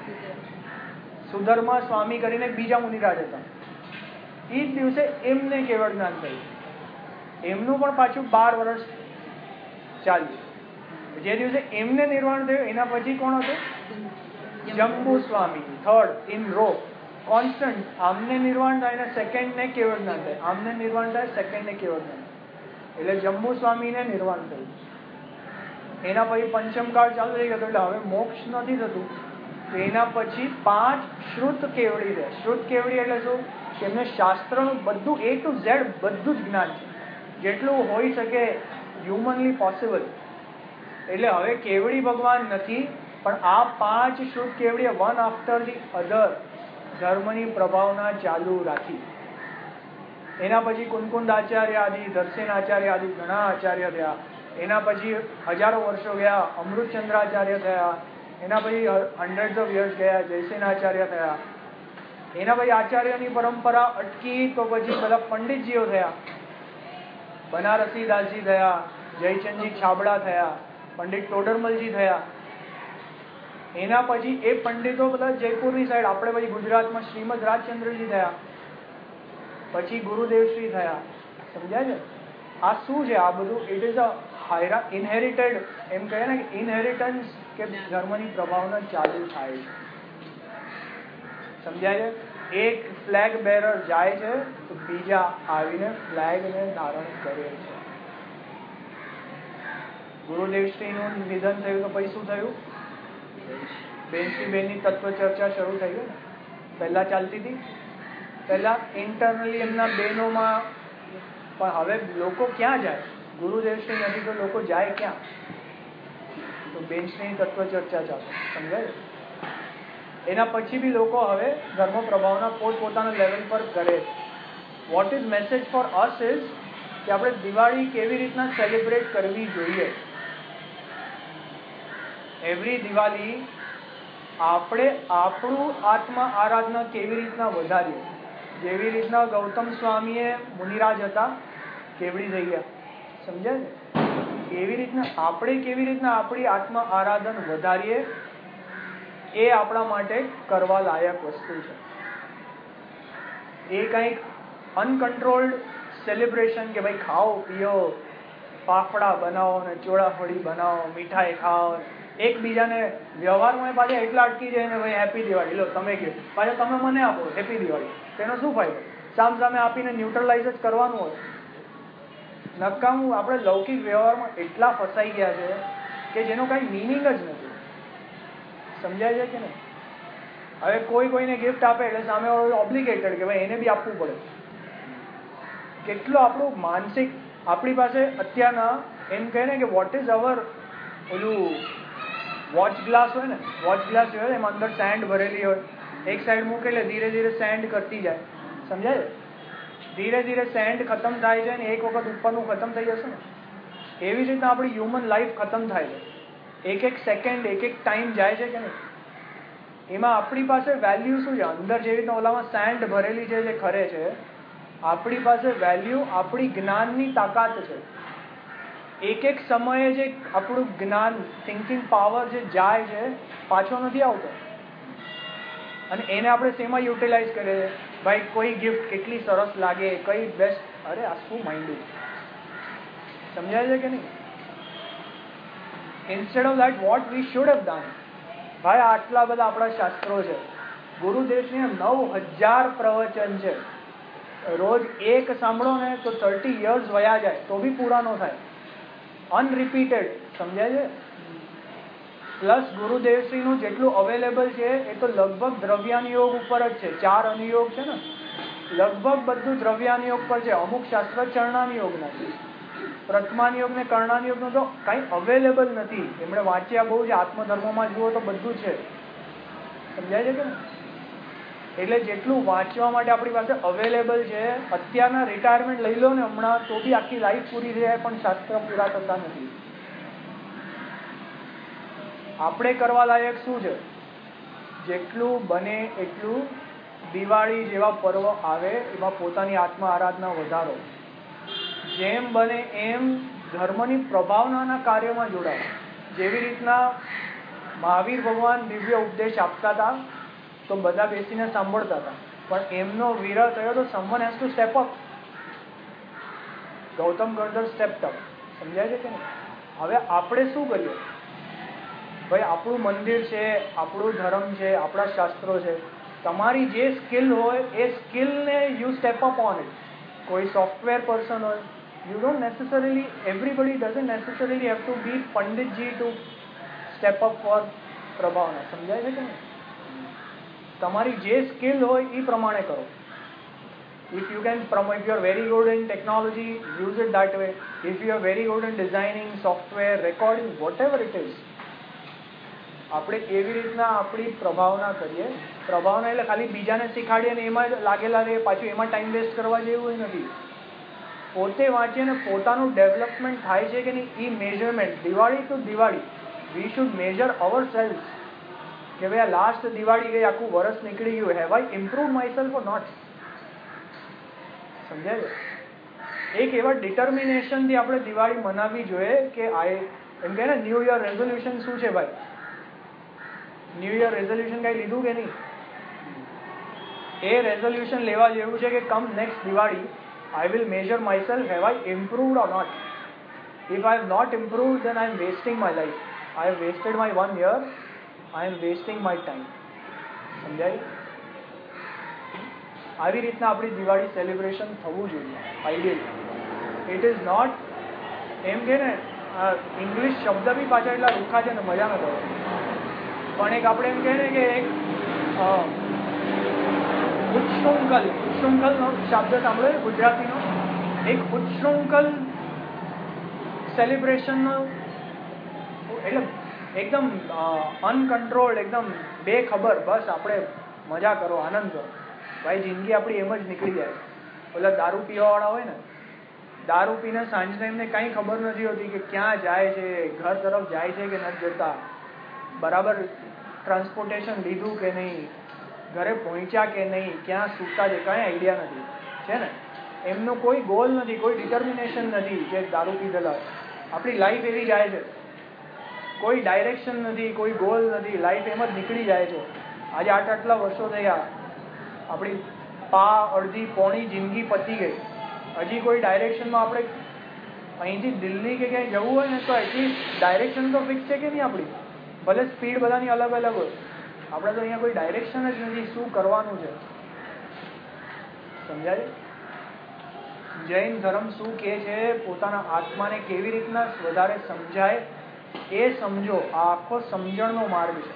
[SPEAKER 1] સુધર્મા સ્વામી કરીને બીજા મુનિરાજ હતા. એ જ દિવસે એમને કેવળ જ્ઞાન થયું. એમનું પણ પાછું 12 વર્ષ ચાલ્યું. જે દિવસે એમને નિર્વાણ થયું એના પછી કોણ હતું? Jambu Swami, third in row, constant. આમને નિર્વાણ થાય ને સેકન્ડને કેવળ જ્ઞાન થાય, આમને નિર્વાણ થાય સેકન્ડને કેવળ જ્ઞાન. એટલે જંબુ સ્વામીને નિર્વાણ થયું. એના પછી પંચમકાળ ચાલુ થઈ ગયો, એટલે હવે મોક્ષ નથી થતું. તો એના પછી 5 શ્રુત કેવડી રહે. શ્રુત કેવડી એટલે શું? કે એમને શાસ્ત્રનું બધું A to Z બધું જ જ્ઞાન છે, જેટલું હોઈ શકે હ્યુમનલી પોસિબલ. એટલે હવે કેવડી ભગવાન નથી, પણ આ 5 શ્રુત કેવડી વન આફ્ટર ધી અધર ધર્મની પ્રભાવના ચાલુ રાખી. એના પછી કુંકુંદ આચાર્ય આદિ, દર્શન આચાર્ય આદિ ઘણા આચાર્ય થયા. એના પછી હજારો વર્ષો ગયા, અમૃતચંદ્રાચાર્ય થયા. એના પછી હંડ્રેડ્સ ઓફ યર્સ ગયા, જયસેન આચાર્ય થયા. એના પછી આચાર્યની પરંપરા અટકી તો પછી બધા પંડિતજીઓ થયા. બનારસી દાસજી થયા, જયચંદજી છાબડા થયા, પંડિત ટોડરમલજી થયા. એના પછી એ પંડિતો બધા જયપુરની સાઈડ, આપણે પછી ગુજરાતમાં શ્રીમદ રાજચંદ્રજી થયા, પછી ગુરુદેવશ્રી થયા. સમજાય છે? આ શું છે? આ બધું ઇટ ઇઝ અ ઇનહેરિટેડ, એમ કહે ને કે ઇનહેરિટન્સ, કે ધર્મની પ્રભાવના ચાલુ થાય છે. સમજાય છે? એક ફ્લેગ બેરર જાય છે તો બીજા આવીને ફ્લેગને ધારણ કરે છે. ગુરુદેવશ્રીનું નિધન થયું તો પછી શું થયું? બેનની તત્વ ચર્ચા શરૂ થઈ ગઈ ને. પહેલા ચાલતી હતી, પહેલા ઇન્ટરનલી એમના બહેનોમાં, પણ હવે લોકો ક્યાં જાય? ગુરુદેવશ્રી નથી તો લોકો જાય ક્યાં? તો બેનની તત્વ ચર્ચા ચાલે. સમજાય? એના પછી બી લોકો હવે ધર્મ પ્રભાવના પોતપોતાના લેવલ પર કરે. What is message for us is કે આપણે દિવાળી કેવી રીતના સેલિબ્રેટ કરવી જોઈએ. એવરી દિવાળી આપણે આપણું આત્મા આરાધના કેવી રીતના વધારીએ. જેવી રીતના ગૌતમ સ્વામીએ મુનિરાજ હતા, કેવડી થઈ ગયા. સમજાય ને? એવી રીતના આપણે કેવી રીતના આપણી આત્મા આરાધન વધારીએ, એ આપણા માટે કરવા લાયક વસ્તુ છે. એ કંઈક અનકન્ટ્રોલ્ડ સેલિબ્રેશન કે ભાઈ ખાઓ પીઓ, ફાફડા બનાવો ને ચોળાફળી બનાવો, મીઠાઈ ખાઓ, એકબીજાને વ્યવહારમાં પાછા એટલા અટકી જાય ને ભાઈ હેપી દિવાળી, લો તમે કહો પાછા તમે મને આપો હેપી દિવાળી, તેનો શું ફાયદો? સામે આપીને ન્યુટ્રલાઇઝ જ કરવાનું હોય. નકામું. આપણે લૌકિક વ્યવહારમાં એટલા ફસાઈ ગયા છે કે જેનો કાંઈ મિનિંગ જ નથી. સમજાય છે કે નહીં? હવે કોઈને ગિફ્ટ આપે એટલે સામેવાળો ઓબ્લિગેટેડ કે ભાઈ એને બી આપવું પડે. કેટલો આપણું માનસિક, આપણી પાસે અત્યારના એમ કહે ને કે વોટ ઇઝ અવર ઓલું વોચ ગ્લાસ હોય ને, વોચ ગ્લાસ હોય એમાં અંદર સેન્ડ ભરેલી હોય, એક સાઈડ મૂકે એટલે ધીરે ધીરે સેન્ડ કરતી જાય. સમજાય? ધીરે ધીરે સેન્ડ ખતમ થાય છે ને એક વખત ઉપરનું ખતમ થઈ જશે ને, એવી રીતના આપણી હ્યુમન લાઈફ ખતમ થાય છે. એક એક સેકન્ડ, એક એક ટાઈમ જાય છે કે નહીં, એમાં આપણી પાસે વેલ્યુ શું છે? અંદર જેવી રીતના ઓલામાં સેન્ડ ભરેલી છે જે ખરે છે, આપણી પાસે વેલ્યુ આપણી જ્ઞાનની તાકાત છે. એક એક સમયે જે આપણું જ્ઞાન, થિંકિંગ પાવર જે જાય છે પાછો નથી આવતો. અને એને આપણે શેમાં યુટિલાઇઝ કરીએ છીએ? ભાઈ કોઈ ગિફ્ટ કેટલી સરસ લાગે, કઈ બેસ્ટ, અરે આ શું માઇન્ડેડ. સમજાય છે કે નહીં? Instead of that what we should have done. ભાઈ આટલા બધા આપણા શાસ્ત્રો છે, ગુરુદેવની 9000 પ્રવચન છે, રોજ એક સાંભળો ને તો 30 years વયા જાય તો બી પૂરા ન થાય, અનરિપીટેડ. સમજાય છે? પ્લસ ગુરુદેવશ્રીનું જેટલું અવેલેબલ છે એ તો લગભગ દ્રવ્યાનુયોગ ઉપર જ છે. 4 અનુયોગ છે ને, લગભગ બધું દ્રવ્યાનુયોગ પર છે. અમુક શાસ્ત્ર ચરણાનુયોગ નથી, પ્રથમાનુયોગ ને કર્ણાનુયોગનું તો કંઈ અવેલેબલ નથી. એમણે વાંચ્યા બહુ છે, આત્મધર્મમાં જુઓ તો બધું છે. સમજાય છે કે ને? એટલે જેટલું વાંચવા માટે આપણી પાસે અવેલેબલ છે, અત્યારના રિટાયરમેન્ટ લઈ લો ને હમણાં તો બી આખી લાઈફ પૂરી થઈ જાય પણ શાસ્ત્ર પૂરા થતા નથી. આપણે કરવા લાયક શું છે? જેટલું બને એટલું દિવાળી જેવા પર્વ આવે એમાં પોતાની આત્મા આરાધના વધારો. જેમ બને એમ ધર્મની પ્રભાવનાના કાર્યમાં જોડાય. જેવી રીતના મહાવીર ભગવાન દિવ્ય ઉપદેશ આપતા હતા તો બધા બેસીને સાંભળતા હતા, પણ એમનો વિરહ થયો તો someone has to step up. Gautam ગર્ધર stepped up. સમજાય છે કે નહીં? હવે આપણે શું કરીએ? ભાઈ આપણું મંદિર છે, આપણું ધર્મ છે, આપણા શાસ્ત્રો છે, તમારી જે સ્કિલ હોય એ સ્કિલને you step up on it. કોઈ સોફ્ટવેર પર્સન હોય, you don't necessarily, everybody doesn't necessarily have to be Panditji to step up for પ્રભાવના. સમજાય છે કે નહીં? તમારી જે સ્કિલ હોય એ પ્રમાણે કરો. If you are very good in technology, use it that way. If you are very good in designing, software, recording, whatever it is, આપણે એવી રીતના આપણી પ્રભાવના કરીએ. પ્રભાવના એટલે ખાલી બીજાને શીખાડીએ ને એમાં લાગેલા રહે, પાછું એમાં ટાઈમ વેસ્ટ કરવા જેવું નથી. પોતે વાંચીએ ને પોતાનું ડેવલપમેન્ટ થાય છે કે નહીં એ મેજરમેન્ટ. દિવાળી તો Diwali, we should measure our self કે ભાઈ આ લાસ્ટ દિવાળી ગઈ, આખું વર્ષ નીકળી ગયું, have I improve my self or not? સમજાય? એક એવા ડિટર્મિનેશનથી આપણે દિવાળી મનાવવી જોઈએ કે એમ કહે ને ન્યૂ યર રેઝોલ્યુશન શું છે ભાઈ? ન્યૂ યર રેઝોલ્યુશન કઈ લીધું કે નહીં? એ રેઝોલ્યુશન લેવા જેવું છે કે come next Diwali I will measure my self, have I improved or not? If I have not improved then I am wasting my life. I have wasted my 1 year. I am wasting my time. સમજાય? આવી રીતના આપણી Diwali celebration થવું જોઈએ ideally. It is not, એમ કે ને English શબ્દ બી પાછા એટલા રૂખા છે ને મજા ન આવે, પણ એક આપણે એમ કહે ને કે એક ઉચ્છૃંખલનો શબ્દ સાંભળ્યો ને ગુજરાતીનો, એક ઉચ્છૃંખલ સેલિબ્રેશનનો, એટલે એકદમ અનકન્ટ્રોલ્ડ, એકદમ બેખબર, બસ આપણે મજા કરો, આનંદ કરો. ભાઈ જિંદગી આપણી એમ જ નીકળી જાય. ઓલા દારૂ પીવાવાળા હોય ને, દારૂ પીને સાંજને એમને કાંઈ ખબર નથી હોતી કે ક્યાં જાય છે, ઘર તરફ જાય છે કે નથી જતા, બરાબર ટ્રાન્સપોર્ટેશન લીધું કે નહીં, ઘરે પહોંચ્યા કે નહીં, ક્યાં સૂતા છે, કાંઈ આઈડિયા નથી, છે ને? એમનો કોઈ ગોલ નથી, કોઈ ડિટર્મિનેશન નથી જે દારૂ પીધેલા. આપણી લાઈફ એવી જાય છે, કોઈ ડાયરેક્શન નથી, કોઈ ગોલ નથી, લાઈફ એમ જ નીકળી જાય છે. આજે આટલા વર્ષો થયા આપણી અડધી પોણી જિંદગી પતી ગઈ, હજી કોઈ ડાયરેક્શનમાં આપણે અહીંથી દિલ્હી કે ક્યાંય જવું હોય ને તો એટલીસ્ટ ડાયરેક્શન તો ફિક્સ છે કે નહીં આપણી? ભલે સ્પીડ બધાની અલગ અલગ હોય, આપણે તો અહીંયા કોઈ ડાયરેક્શન જ નથી શું કરવાનું છે. સમજાય? જૈન ધર્મ શું કહે છે, પોતાના આત્માને કેવી રીતના વધારે સમજાય એ સમજો. આ આખો સમજણનો માર્ગ છે.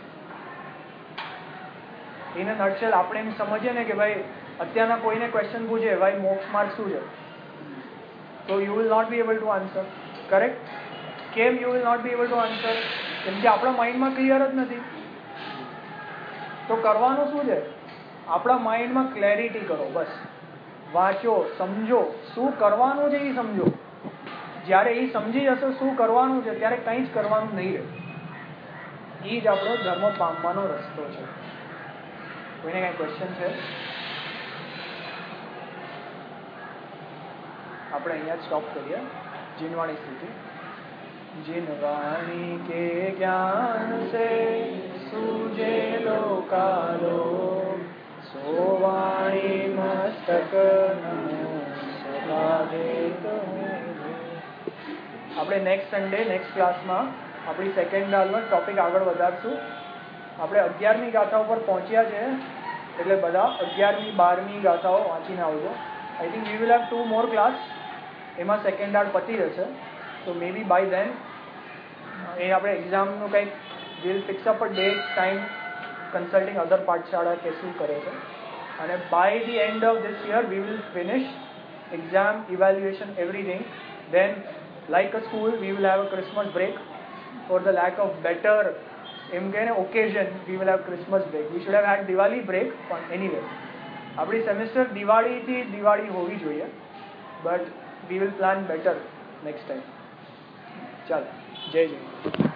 [SPEAKER 1] એને નટશેલ આપણે એમ સમજીએ ને કે ભાઈ અત્યારના કોઈને ક્વેશ્ચન પૂછે ભાઈ મોક્ષ માર્ગ શું છે, તો you will not be able to answer. Correct? કેમ you will not be able to answer? કેમ કે આપણા માઇન્ડમાં ક્લિયર જ નથી. તો કરવાનું શું છે? આપણા માઇન્ડમાં ક્લેરિટી કરો. બસ વાંચો, સમજો શું કરવાનું છે એ સમજો. જ્યારે એ સમજી જશો શું કરવાનું છે ત્યારે કંઈ જ કરવાનું નહીં રહે. એ જ આપણો ધર્મ પામવાનો રસ્તો છે. કોઈને કાંઈ ક્વેશ્ચન છે? આપણે અહીંયા જ સ્ટોપ કરીએ. જીનવાણી સ્થિતિ. जिनवाणी के ज्ञान से सूझे लोकालो सोवाणी मस्तक આપણે નેક્સ્ટ સન્ડે નેક્સ્ટ ક્લાસમાં આપણી સેકન્ડ ડાલમાં ટોપિક આગળ વધારશું. આપણે 11મી ગાથા ઉપર પહોંચ્યા છે, એટલે બધા 11મી 12મી ગાથાઓ વાંચીને આવજો. I think we will have 2 more class. એમાં સેકન્ડ ડાળ પતી જશે. તો મે બી બાય ધેન એ આપણે એક્ઝામનું કંઈક will fix up a date time consulting other પાઠશાળા કે શું કરે છે. અને by the end of this year we will finish exam, evaluation, everything. Then, like a school, we will have a Christmas break. For the lack of better occasion, we will have Christmas break. We should have had Diwali break, but anyway. આપણી semester દિવાળીથી દિવાળી હોવી જોઈએ, but we will plan better next time. ચાલો, જય જય.